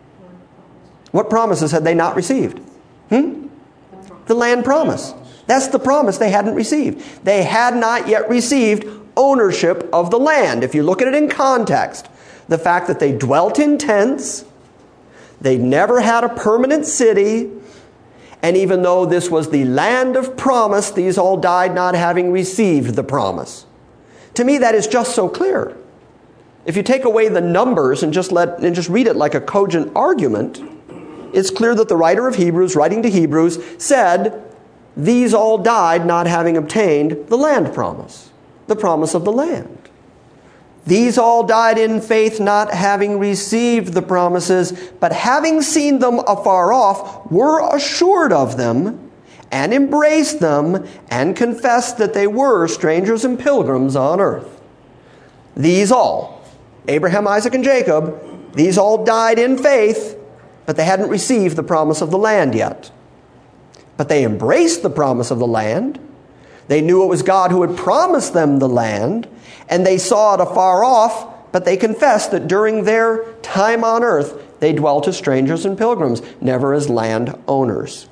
What promises had they not received? Hmm? The land promise. That's the promise they hadn't received. They had not yet received ownership of the land. If you look at it in context, the fact that they dwelt in tents, they never had a permanent city, and even though this was the land of promise, these all died not having received the promise. To me, that is just so clear. If you take away the numbers and just let and just read it like a cogent argument, it's clear that the writer of Hebrews, writing to Hebrews, said, these all died not having obtained the land promise, the promise of the land. These all died in faith, not having received the promises, but having seen them afar off, were assured of them, and embraced them, and confessed that they were strangers and pilgrims on earth. These all, Abraham, Isaac, and Jacob, these all died in faith, but they hadn't received the promise of the land yet. But they embraced the promise of the land. They knew it was God who had promised them the land, and they saw it afar off, but they confessed that during their time on earth, they dwelt as strangers and pilgrims, never as land owners.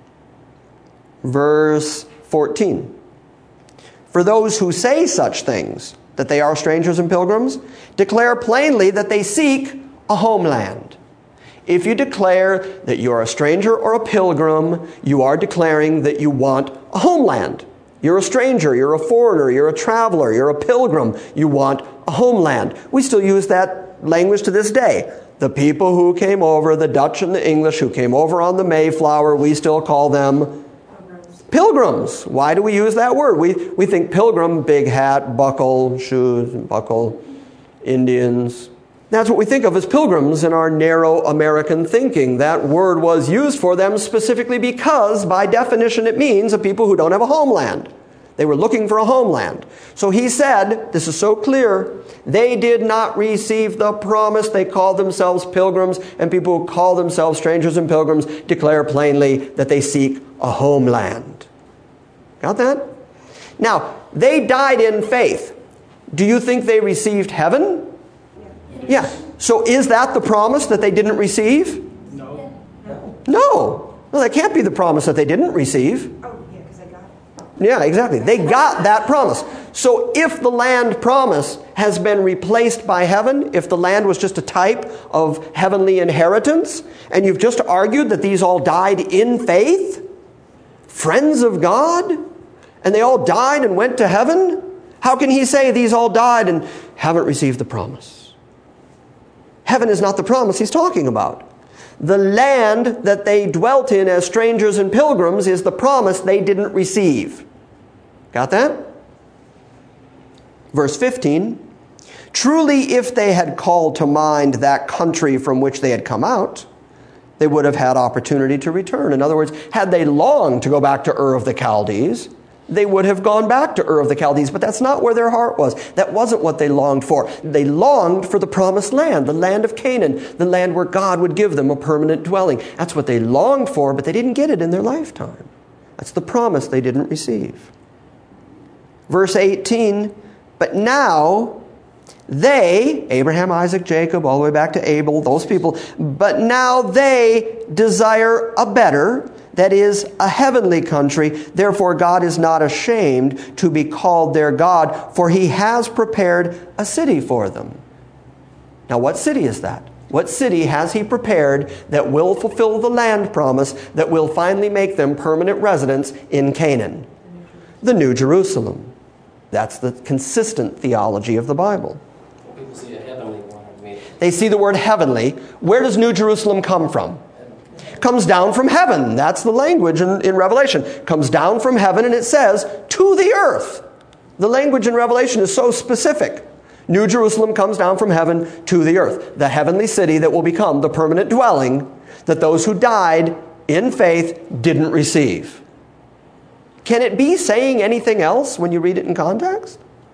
Verse fourteen. For those who say such things, that they are strangers and pilgrims, declare plainly that they seek a homeland. If you declare that you're a stranger or a pilgrim, you are declaring that you want a homeland. You're a stranger, you're a foreigner, you're a traveler, you're a pilgrim, you want a homeland. We still use that language to this day. The people who came over, the Dutch and the English who came over on the Mayflower, we still call them pilgrims. Why do we use that word? We, we think pilgrim, big hat, buckle, shoes, buckle, Indians. That's what we think of as pilgrims in our narrow American thinking. That word was used for them specifically because, by definition, it means a people who don't have a homeland. They were looking for a homeland. So he said, this is so clear, they did not receive the promise. They called themselves pilgrims, and people who call themselves strangers and pilgrims declare plainly that they seek a homeland. Got that? Now, they died in faith. Do you think they received heaven? Yeah. So is that the promise that they didn't receive? No. No. Well, that can't be the promise that they didn't receive. Oh, yeah, because I got it. Yeah, exactly. They got that promise. So if the land promise has been replaced by heaven, if the land was just a type of heavenly inheritance, and you've just argued that these all died in faith, friends of God, and they all died and went to heaven, how can he say these all died and haven't received the promise? Heaven is not the promise he's talking about. The land that they dwelt in as strangers and pilgrims is the promise they didn't receive. Got that? Verse fifteen. Truly, if they had called to mind that country from which they had come out, they would have had opportunity to return. In other words, had they longed to go back to Ur of the Chaldees, they would have gone back to Ur of the Chaldees, but that's not where their heart was. That wasn't what they longed for. They longed for the promised land, the land of Canaan, the land where God would give them a permanent dwelling. That's what they longed for, but they didn't get it in their lifetime. That's the promise they didn't receive. Verse eighteen, but now they, Abraham, Isaac, Jacob, all the way back to Abel, those people, but now they desire a better, that is, a heavenly country. Therefore, God is not ashamed to be called their God, for he has prepared a city for them. Now, what city is that? What city has he prepared that will fulfill the land promise, that will finally make them permanent residents in Canaan? The New Jerusalem. That's the consistent theology of the Bible. People see a heavenly one. I mean. They see the word heavenly. Where does New Jerusalem come from? comes down from heaven. That's the language in, in Revelation. Comes down from heaven, and it says, to the earth. The language in Revelation is so specific. New Jerusalem comes down from heaven to the earth. The heavenly city that will become the permanent dwelling that those who died in faith didn't receive. Can it be saying anything else when you read it in context?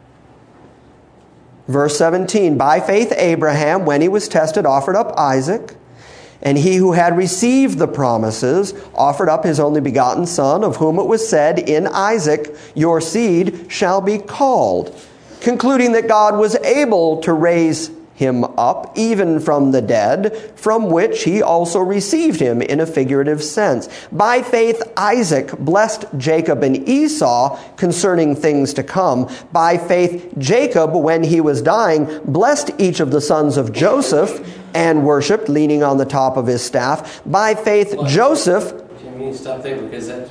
Verse seventeen, by faith Abraham, when he was tested, offered up Isaac. And he who had received the promises offered up his only begotten son, of whom it was said, in Isaac your seed shall be called, concluding that God was able to raise him up even from the dead, from which he also received him in a figurative sense. By faith Isaac blessed Jacob and Esau concerning things to come. By faith Jacob, when he was dying, blessed each of the sons of Joseph and worshipped, leaning on the top of his staff. By faith well, Joseph... Jim, you need to stop there, because that's...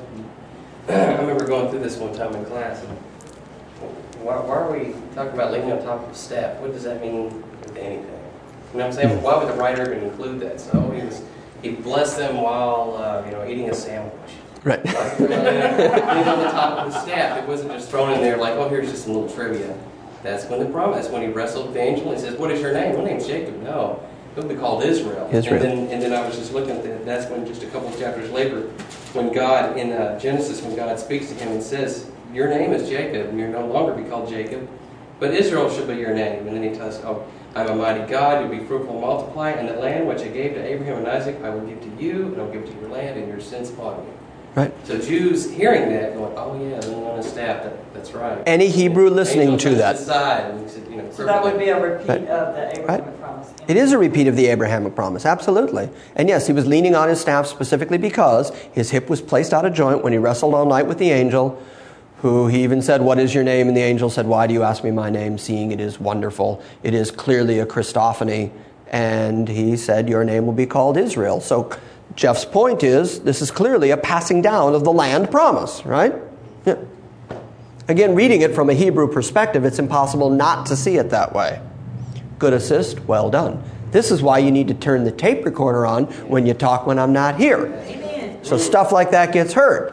I remember going through this one time in class. And why, why are we talking about leaning on top of the staff? What does that mean? Anything. You know what I'm saying? Why would the writer even include that? So he was, he blessed them while uh, you know eating a sandwich. Right. Like, you know, on the top of the staff. It wasn't just thrown in there like, oh, here's just some little trivia. That's when the promise, when he wrestled with the angel, he says, what is your name? My name's Jacob. No, he'll be called Israel. Israel. And then, and then I was just looking at that. That's when, just a couple of chapters later, when God, in uh, Genesis, when God speaks to him and says, your name is Jacob, and you'll no longer be called Jacob, but Israel shall be your name. And then he tells, oh, I'm a mighty God, you'll be fruitful and multiply, and the land which I gave to Abraham and Isaac I will give to you, and I'll give to your land and your sins upon you. Right. So Jews hearing that, going, oh yeah, leaning on a staff, that, that's right. Any Hebrew listening Angel to that. Side, and he said, you know, so that would be a repeat right. of the Abrahamic right. promise. It is a repeat of the Abrahamic promise, absolutely. And yes, he was leaning on his staff specifically because his hip was placed out of joint when he wrestled all night with the angel, who he even said, what is your name? And the angel said, why do you ask me my name, seeing it is wonderful? It is clearly a Christophany. And he said, your name will be called Israel. So Jeff's point is, this is clearly a passing down of the land promise, right? Yeah. Again, reading it from a Hebrew perspective, it's impossible not to see it that way. Good assist, well done. This is why you need to turn the tape recorder on when you talk when I'm not here. Amen. So stuff like that gets heard.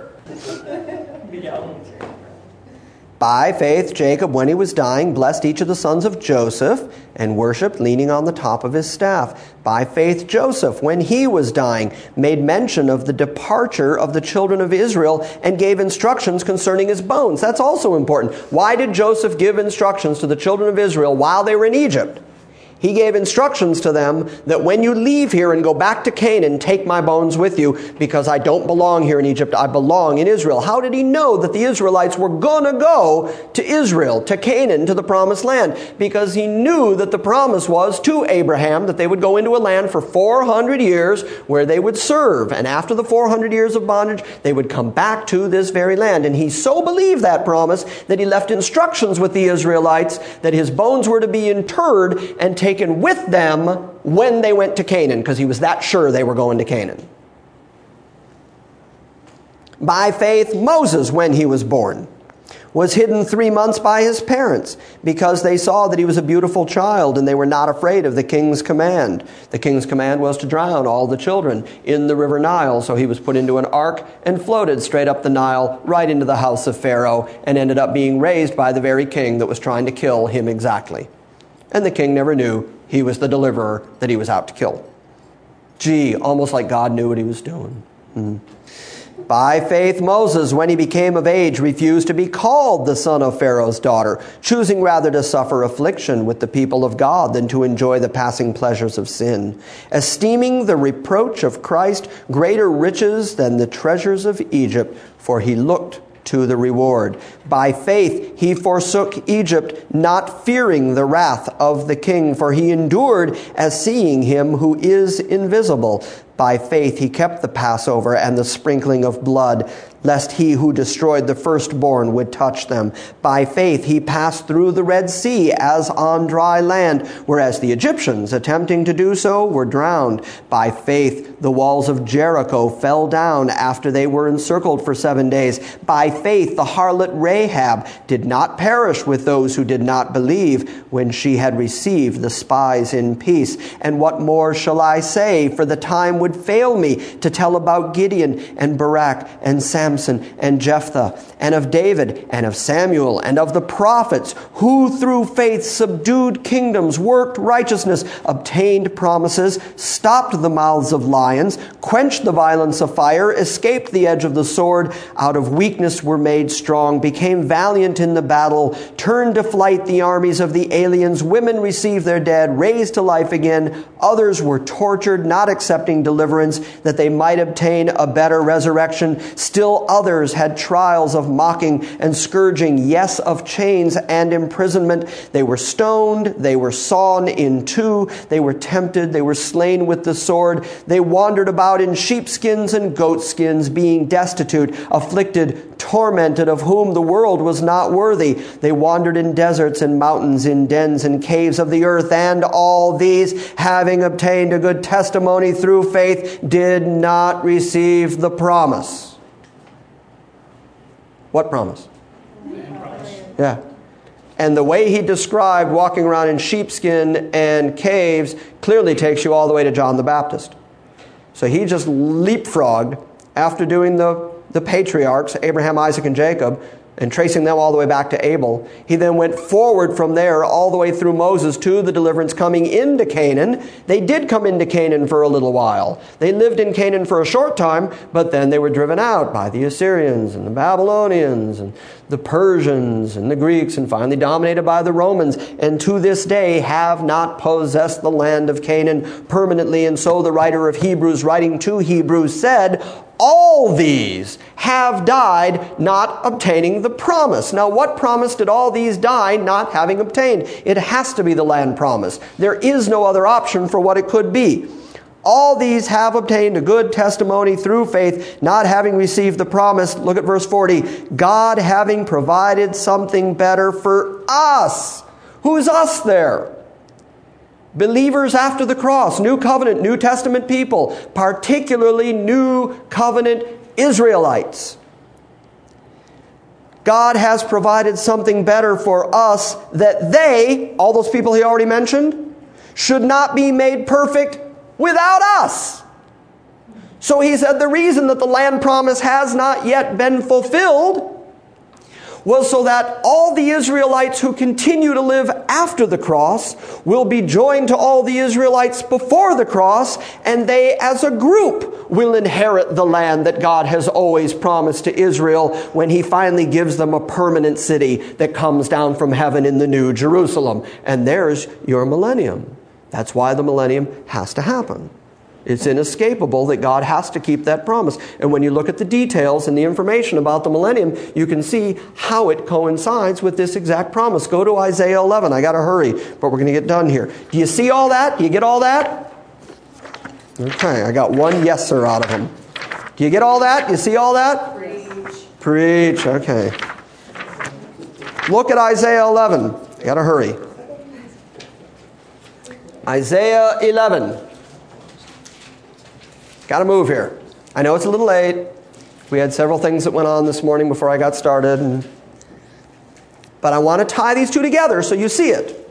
By faith, Jacob, when he was dying, blessed each of the sons of Joseph and worshipped, leaning on the top of his staff. By faith, Joseph, when he was dying, made mention of the departure of the children of Israel and gave instructions concerning his bones. That's also important. Why did Joseph give instructions to the children of Israel while they were in Egypt? He gave instructions to them that when you leave here and go back to Canaan, take my bones with you, because I don't belong here in Egypt, I belong in Israel. How did he know that the Israelites were going to go to Israel, to Canaan, to the promised land? Because he knew that the promise was to Abraham that they would go into a land for four hundred years where they would serve. And after the four hundred years of bondage, they would come back to this very land. And he so believed that promise that he left instructions with the Israelites that his bones were to be interred and taken taken with them when they went to Canaan, because he was that sure they were going to Canaan. By faith, Moses, when he was born, was hidden three months by his parents because they saw that he was a beautiful child and they were not afraid of the king's command. The king's command was to drown all the children in the river Nile, so he was put into an ark and floated straight up the Nile right into the house of Pharaoh and ended up being raised by the very king that was trying to kill him exactly. And the king never knew he was the deliverer that he was out to kill. Gee, almost like God knew what he was doing. Mm-hmm. By faith, Moses, when he became of age, refused to be called the son of Pharaoh's daughter, choosing rather to suffer affliction with the people of God than to enjoy the passing pleasures of sin, esteeming the reproach of Christ greater riches than the treasures of Egypt, for he looked to the reward. By faith he forsook Egypt, not fearing the wrath of the king, for he endured as seeing him who is invisible. By faith he kept the Passover and the sprinkling of blood. lest he who destroyed the firstborn would touch them. By faith he passed through the Red Sea as on dry land, whereas the Egyptians, attempting to do so, were drowned. By faith the walls of Jericho fell down after they were encircled for seven days. By faith the harlot Rahab did not perish with those who did not believe when she had received the spies in peace. And what more shall I say? For the time would fail me to tell about Gideon and Barak and Samson and Jephthah, and of David, and of Samuel, and of the prophets, who through faith subdued kingdoms, worked righteousness, obtained promises, stopped the mouths of lions, quenched the violence of fire, escaped the edge of the sword, out of weakness were made strong, became valiant in the battle, turned to flight the armies of the aliens, women received their dead, raised to life again, others were tortured, not accepting deliverance, that they might obtain a better resurrection. Still others had trials of mocking and scourging, yes, of chains and imprisonment. They were stoned, they were sawn in two, they were tempted, they were slain with the sword. They wandered about in sheepskins and goatskins, being destitute, afflicted, tormented, of whom the world was not worthy. They wandered in deserts and mountains, in dens and caves of the earth, and all these, having obtained a good testimony through faith, did not receive the promise. What promise? Promise. Yeah. And the way he described walking around in sheepskin and caves clearly takes you all the way to John the Baptist. So he just leapfrogged after doing the, the patriarchs, Abraham, Isaac, and Jacob, and tracing them all the way back to Abel. He then went forward from there all the way through Moses to the deliverance coming into Canaan. They did come into Canaan for a little while. They lived in Canaan for a short time, but then they were driven out by the Assyrians and the Babylonians and the Persians and the Greeks, and finally dominated by the Romans, and to this day have not possessed the land of Canaan permanently. And so the writer of Hebrews, writing to Hebrews, said, all these have died, not obtaining the promise. Now, what promise did all these die not having obtained? It has to be the land promise. There is no other option for what it could be. All these have obtained a good testimony through faith, not having received the promise. Look at verse forty. God having provided something better for us. Who's us there? Believers after the cross, New Covenant, New Testament people, particularly New Covenant Israelites. God has provided something better for us, that they, all those people he already mentioned, should not be made perfect without us. So he said the reason that the land promise has not yet been fulfilled was so that all the Israelites who continue to live after the cross will be joined to all the Israelites before the cross, and they as a group will inherit the land that God has always promised to Israel when he finally gives them a permanent city that comes down from heaven in the New Jerusalem. And there's your millennium. That's why the millennium has to happen. It's inescapable that God has to keep that promise. And when you look at the details and the information about the millennium, you can see how it coincides with this exact promise. Go to Isaiah eleven. I got to hurry, but we're going to get done here. Do you see all that? Do you get all that? Okay, I got one yes sir out of them. Do you get all that? Do you see all that? Preach. Preach. Okay. Look at Isaiah eleven. I got to hurry. Isaiah eleven. Got to move here. I know it's a little late. We had several things that went on this morning before I got started. And, but I want to tie these two together so you see it.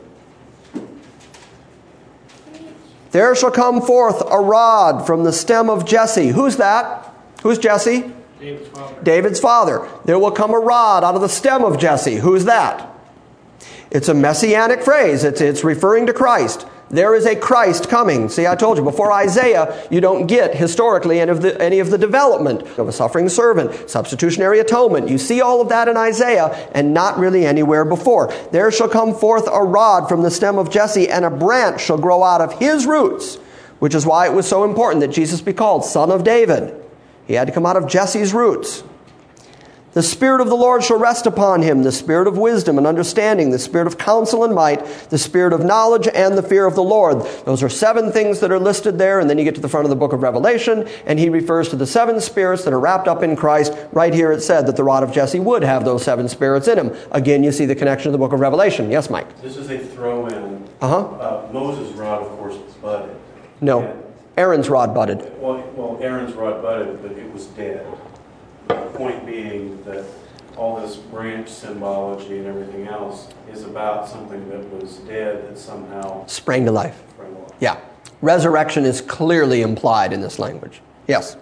There shall come forth a rod from the stem of Jesse. Who's that? Who's Jesse? David's father. David's father. There will come a rod out of the stem of Jesse. Who's that? It's a messianic phrase. It's, it's referring to Christ. There is a Christ coming. See, I told you, before Isaiah, you don't get historically any of the, any of the development of a suffering servant, substitutionary atonement. You see all of that in Isaiah and not really anywhere before. There shall come forth a rod from the stem of Jesse, and a branch shall grow out of his roots, which is why it was so important that Jesus be called Son of David. He had to come out of Jesse's roots. The Spirit of the Lord shall rest upon him, the Spirit of wisdom and understanding, the Spirit of counsel and might, the Spirit of knowledge and the fear of the Lord. Those are seven things that are listed there, and then you get to the front of the book of Revelation, and he refers to the seven spirits that are wrapped up in Christ. Right here it said that the rod of Jesse would have those seven spirits in him. Again, you see the connection to the book of Revelation. Yes, Mike? This is a throw-in. Uh-huh. Uh, Moses' rod, of course, was budded. No. And, Aaron's rod budded. well, well, Aaron's rod budded, but it was dead. The point being that all this branch symbology and everything else is about something that was dead that somehow sprang to life. sprang to life. Yeah. Resurrection is clearly implied in this language. Yes.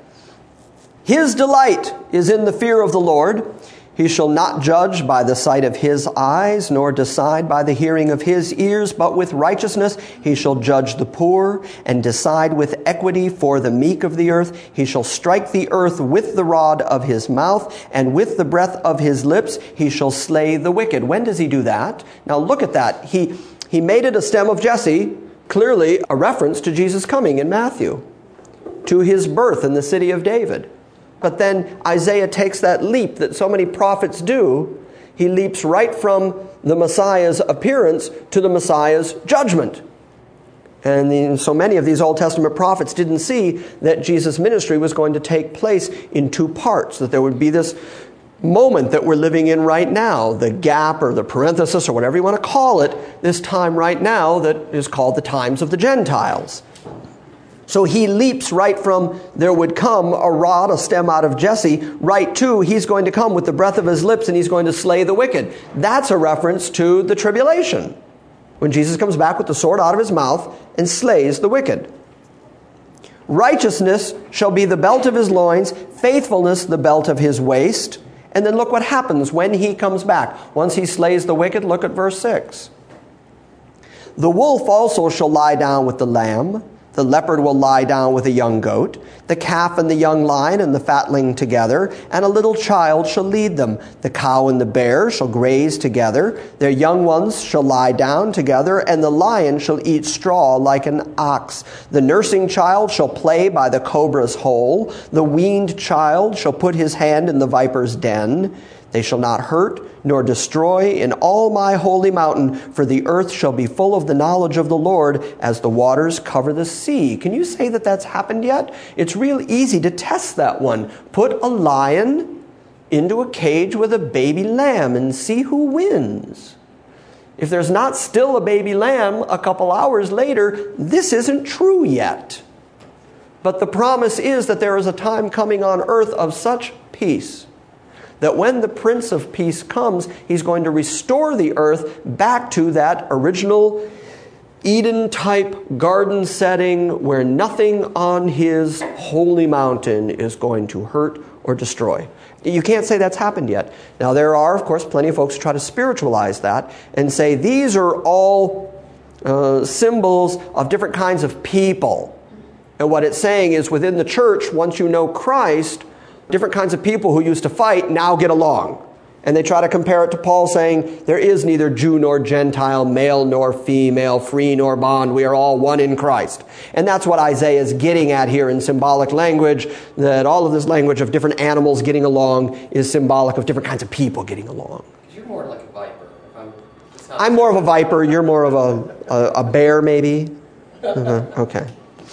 His delight is in the fear of the Lord. He shall not judge by the sight of his eyes, nor decide by the hearing of his ears, but with righteousness he shall judge the poor, and decide with equity for the meek of the earth. He shall strike the earth with the rod of his mouth, and with the breath of his lips he shall slay the wicked. When does he do that? Now look at that. He, he made it a stem of Jesse, clearly a reference to Jesus' coming in Matthew, to his birth in the city of David. But then Isaiah takes that leap that so many prophets do. He leaps right from the Messiah's appearance to the Messiah's judgment. And the, so many of these Old Testament prophets didn't see that Jesus' ministry was going to take place in two parts, that there would be this moment that we're living in right now, the gap or the parenthesis or whatever you want to call it, this time right now that is called the times of the Gentiles. So he leaps right from there would come a rod, a stem out of Jesse, right to he's going to come with the breath of his lips and he's going to slay the wicked. That's a reference to the tribulation, when Jesus comes back with the sword out of his mouth and slays the wicked. Righteousness shall be the belt of his loins, faithfulness the belt of his waist. And then look what happens when he comes back. Once he slays the wicked, look at verse six. The wolf also shall lie down with the lamb. The leopard will lie down with a young goat, the calf and the young lion and the fatling together, and a little child shall lead them. The cow and the bear shall graze together, their young ones shall lie down together, and the lion shall eat straw like an ox. The nursing child shall play by the cobra's hole, the weaned child shall put his hand in the viper's den. They shall not hurt nor destroy in all my holy mountain, for the earth shall be full of the knowledge of the Lord as the waters cover the sea. Can you say that that's happened yet? It's real easy to test that one. Put a lion into a cage with a baby lamb and see who wins. If there's not still a baby lamb a couple hours later, this isn't true yet. But the promise is that there is a time coming on earth of such peace that when the Prince of Peace comes, he's going to restore the earth back to that original Eden-type garden setting where nothing on his holy mountain is going to hurt or destroy. You can't say that's happened yet. Now, there are, of course, plenty of folks who try to spiritualize that and say these are all uh, symbols of different kinds of people. And what it's saying is within the church, once you know Christ, different kinds of people who used to fight now get along. And they try to compare it to Paul saying, there is neither Jew nor Gentile, male nor female, free nor bond. We are all one in Christ. And that's what Isaiah is getting at here in symbolic language, that all of this language of different animals getting along is symbolic of different kinds of people getting along. You're more like a viper. If I'm, I'm more of a viper. You're more of a, a, a bear, maybe? Uh-huh. Okay.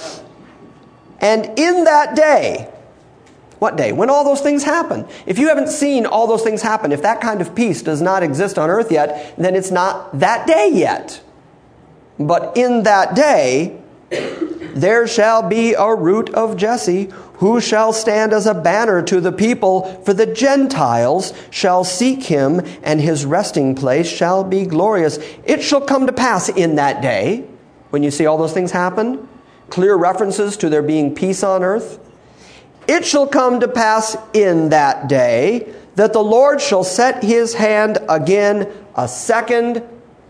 And in that day, what day? When all those things happen. If you haven't seen all those things happen, if that kind of peace does not exist on earth yet, then it's not that day yet. But in that day, there shall be a root of Jesse, who shall stand as a banner to the people, for the Gentiles shall seek him, and his resting place shall be glorious. It shall come to pass in that day, when you see all those things happen, clear references to there being peace on earth, it shall come to pass in that day that the Lord shall set his hand again a second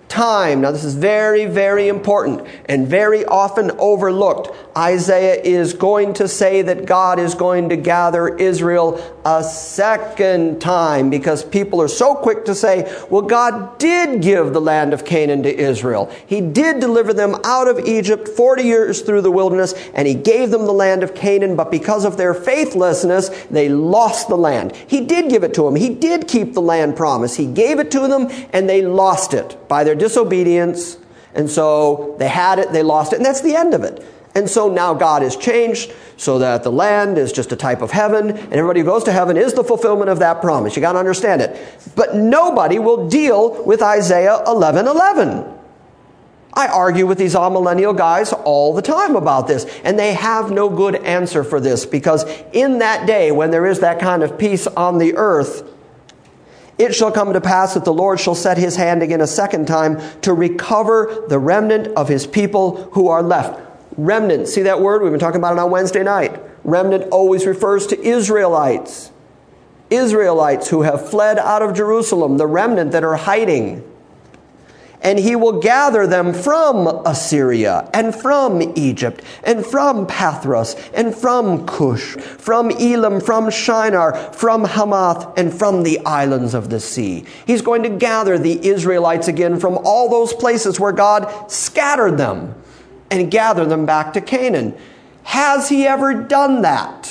time. Now this is very, very important and very often overlooked. Isaiah is going to say that God is going to gather Israel a second time, because people are so quick to say, well, God did give the land of Canaan to Israel. He did deliver them out of Egypt forty years through the wilderness, and He gave them the land of Canaan, but because of their faithlessness, they lost the land. He did give it to them. He did keep the land promise. He gave it to them, and they lost it by their disobedience. And so they had it, they lost it, and that's the end of it. And so now God has changed so that the land is just a type of heaven, and everybody who goes to heaven is the fulfillment of that promise. You got to understand it. But nobody will deal with Isaiah eleven eleven. I argue with these amillennial guys all the time about this, and they have no good answer for this, because in that day when there is that kind of peace on the earth, it shall come to pass that the Lord shall set His hand again a second time to recover the remnant of His people who are left. Remnant, see that word? We've been talking about it on Wednesday night. Remnant always refers to Israelites. Israelites who have fled out of Jerusalem, the remnant that are hiding. And He will gather them from Assyria, and from Egypt, and from Pathros, and from Cush, from Elam, from Shinar, from Hamath, and from the islands of the sea. He's going to gather the Israelites again from all those places where God scattered them, and gather them back to Canaan. Has He ever done that?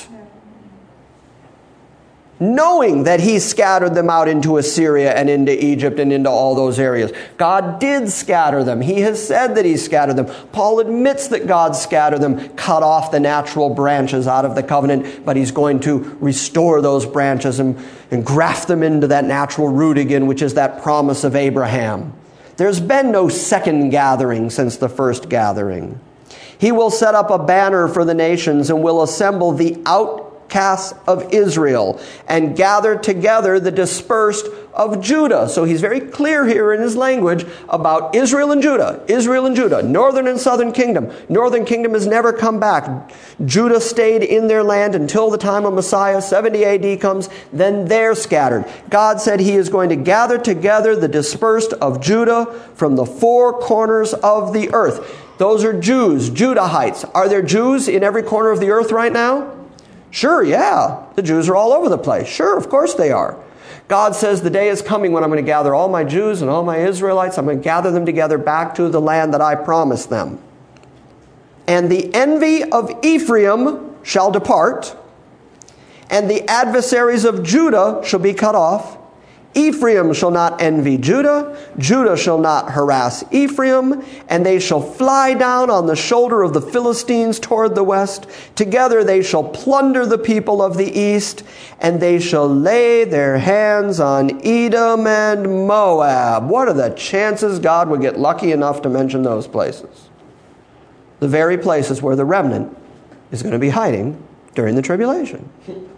Knowing that He scattered them out into Assyria and into Egypt and into all those areas. God did scatter them. He has said that He scattered them. Paul admits that God scattered them, cut off the natural branches out of the covenant, but He's going to restore those branches and, and graft them into that natural root again, which is that promise of Abraham. There's been no second gathering since the first gathering. He will set up a banner for the nations and will assemble the outcasts of Israel and gather together the dispersed of Judah. So he's very clear here in his language about Israel and Judah. Israel and Judah, northern and southern kingdom. Northern kingdom has never come back. Judah stayed in their land until the time of Messiah. seventy A D comes, then they're scattered. God said He is going to gather together the dispersed of Judah from the four corners of the earth. Those are Jews, Judahites. Are there Jews in every corner of the earth right now? Sure, yeah. The Jews are all over the place. Sure, of course they are. God says the day is coming when I'm going to gather all my Jews and all my Israelites. I'm going to gather them together back to the land that I promised them. And the envy of Ephraim shall depart, and the adversaries of Judah shall be cut off. Ephraim shall not envy Judah, Judah shall not harass Ephraim, and they shall fly down on the shoulder of the Philistines toward the west. Together they shall plunder the people of the east, and they shall lay their hands on Edom and Moab. What are the chances God would get lucky enough to mention those places? The very places where the remnant is going to be hiding during the tribulation.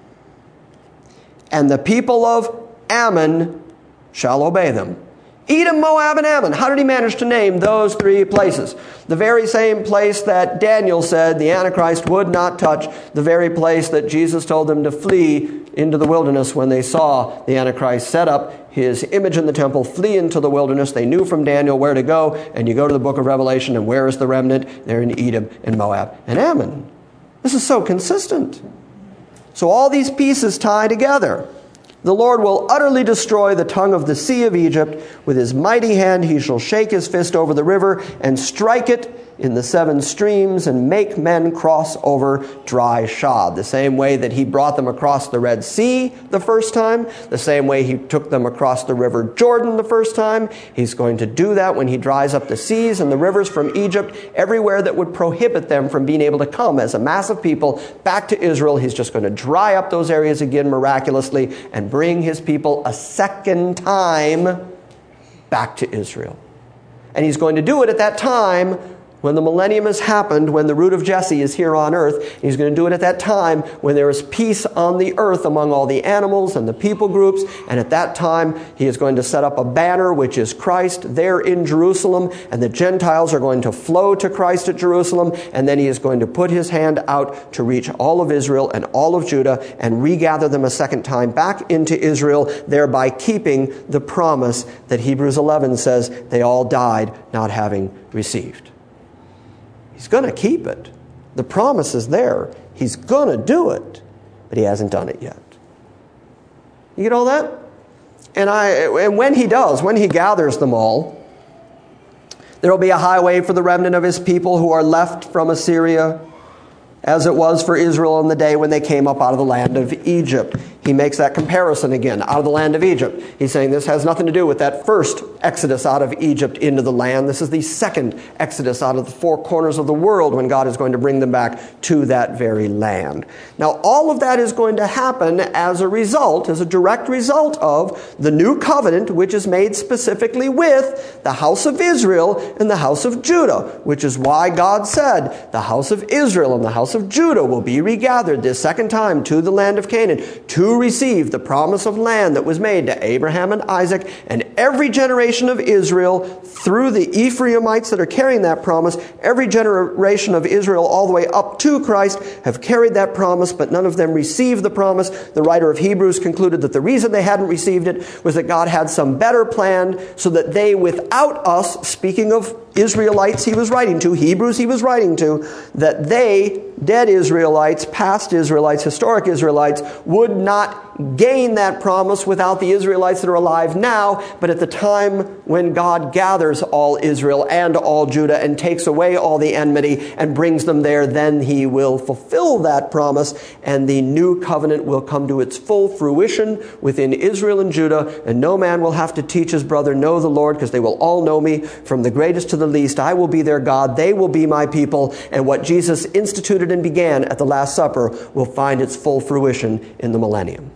And the people of Ammon shall obey them. Edom, Moab, and Ammon. How did He manage to name those three places? The very same place that Daniel said the Antichrist would not touch. The very place that Jesus told them to flee into the wilderness when they saw the Antichrist set up his image in the temple, flee into the wilderness. They knew from Daniel where to go. And you go to the book of Revelation, and where is the remnant? They're in Edom and Moab and Ammon. This is so consistent. So all these pieces tie together. The Lord will utterly destroy the tongue of the sea of Egypt. With His mighty hand He shall shake His fist over the river and strike it in the seven streams and make men cross over dry shod. The same way that He brought them across the Red Sea the first time, the same way He took them across the river Jordan the first time, He's going to do that when He dries up the seas and the rivers from Egypt, everywhere that would prohibit them from being able to come as a mass of people back to Israel. He's just going to dry up those areas again miraculously and bring His people a second time back to Israel. And He's going to do it at that time When the millennium has happened, when the root of Jesse is here on earth, he's going to do it at that time when there is peace on the earth among all the animals and the people groups. And at that time, he is going to set up a banner, which is Christ, there in Jerusalem. And the Gentiles are going to flow to Christ at Jerusalem. And then he is going to put his hand out to reach all of Israel and all of Judah and regather them a second time back into Israel, thereby keeping the promise that Hebrews eleven says they all died not having received. He's going to keep it. The promise is there. He's going to do it, but he hasn't done it yet. You get all that? And I, and when he does, when he gathers them all, there will be a highway for the remnant of his people who are left from Assyria, as it was for Israel in the day when they came up out of the land of Egypt. He makes that comparison again, out of the land of Egypt. He's saying this has nothing to do with that first exodus out of Egypt into the land. This is the second exodus out of the four corners of the world when God is going to bring them back to that very land. Now, all of that is going to happen as a result, as a direct result of the new covenant, which is made specifically with the house of Israel and the house of Judah, which is why God said the house of Israel and the house of Judah will be regathered this second time to the land of Canaan to receive the promise of land that was made to Abraham and Isaac and every generation of Israel through the Ephraimites that are carrying that promise. Every generation of Israel all the way up to Christ have carried that promise, but none of them received the promise. The writer of Hebrews concluded that the reason they hadn't received it was that God had some better plan so that they, without us, speaking of Israelites he was writing to, Hebrews he was writing to, that they, dead Israelites, past Israelites, historic Israelites, would not gain that promise without the Israelites that are alive now, but at the time when God gathers all Israel and all Judah and takes away all the enmity and brings them there, then he will fulfill that promise and the new covenant will come to its full fruition within Israel and Judah, and no man will have to teach his brother, know the Lord, because they will all know me, from the greatest to the least. I will be their God, they will be my people, and what Jesus instituted and began at the Last Supper will find its full fruition in the millennium.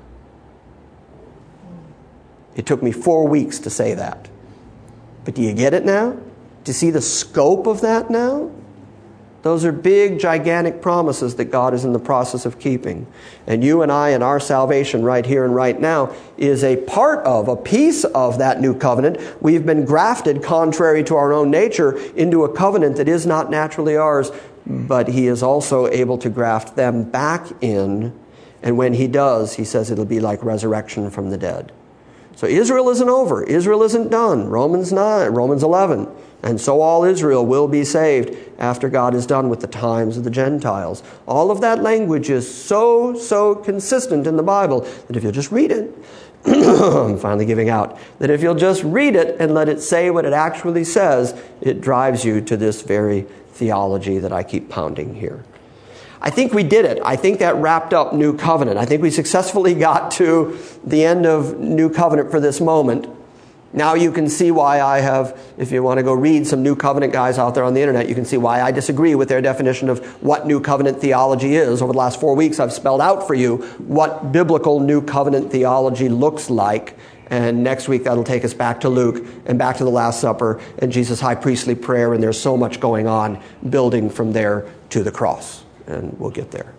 It took me four weeks to say that. But do you get it now? Do you see the scope of that now? Those are big, gigantic promises that God is in the process of keeping. And you and I and our salvation right here and right now is a part of, a piece of that new covenant. We've been grafted, contrary to our own nature, into a covenant that is not naturally ours, but he is also able to graft them back in. And when he does, he says it'll be like resurrection from the dead. So Israel isn't over. Israel isn't done. Romans nine, Romans eleven. And so all Israel will be saved after God is done with the times of the Gentiles. All of that language is so, so consistent in the Bible that if you'll just read it, I'm finally giving out, that if you'll just read it and let it say what it actually says, it drives you to this very theology that I keep pounding here. I think we did it. I think that wrapped up New Covenant. I think we successfully got to the end of New Covenant for this moment. Now you can see why I have, if you want to go read some New Covenant guys out there on the internet, you can see why I disagree with their definition of what New Covenant theology is. Over the last four weeks, I've spelled out for you what biblical New Covenant theology looks like. And next week, that'll take us back to Luke and back to the Last Supper and Jesus' high priestly prayer. And there's so much going on building from there to the cross. And we'll get there.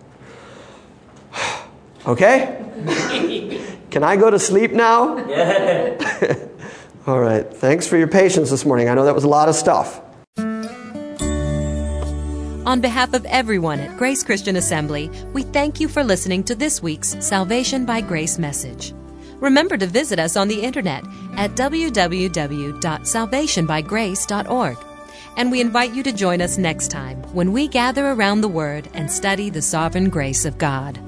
Okay? Can I go to sleep now? Yeah. All right. Thanks for your patience this morning. I know that was a lot of stuff. On behalf of everyone at Grace Christian Assembly, we thank you for listening to this week's Salvation by Grace message. Remember to visit us on the internet at w w w dot salvation by grace dot org. And we invite you to join us next time when we gather around the Word and study the sovereign grace of God.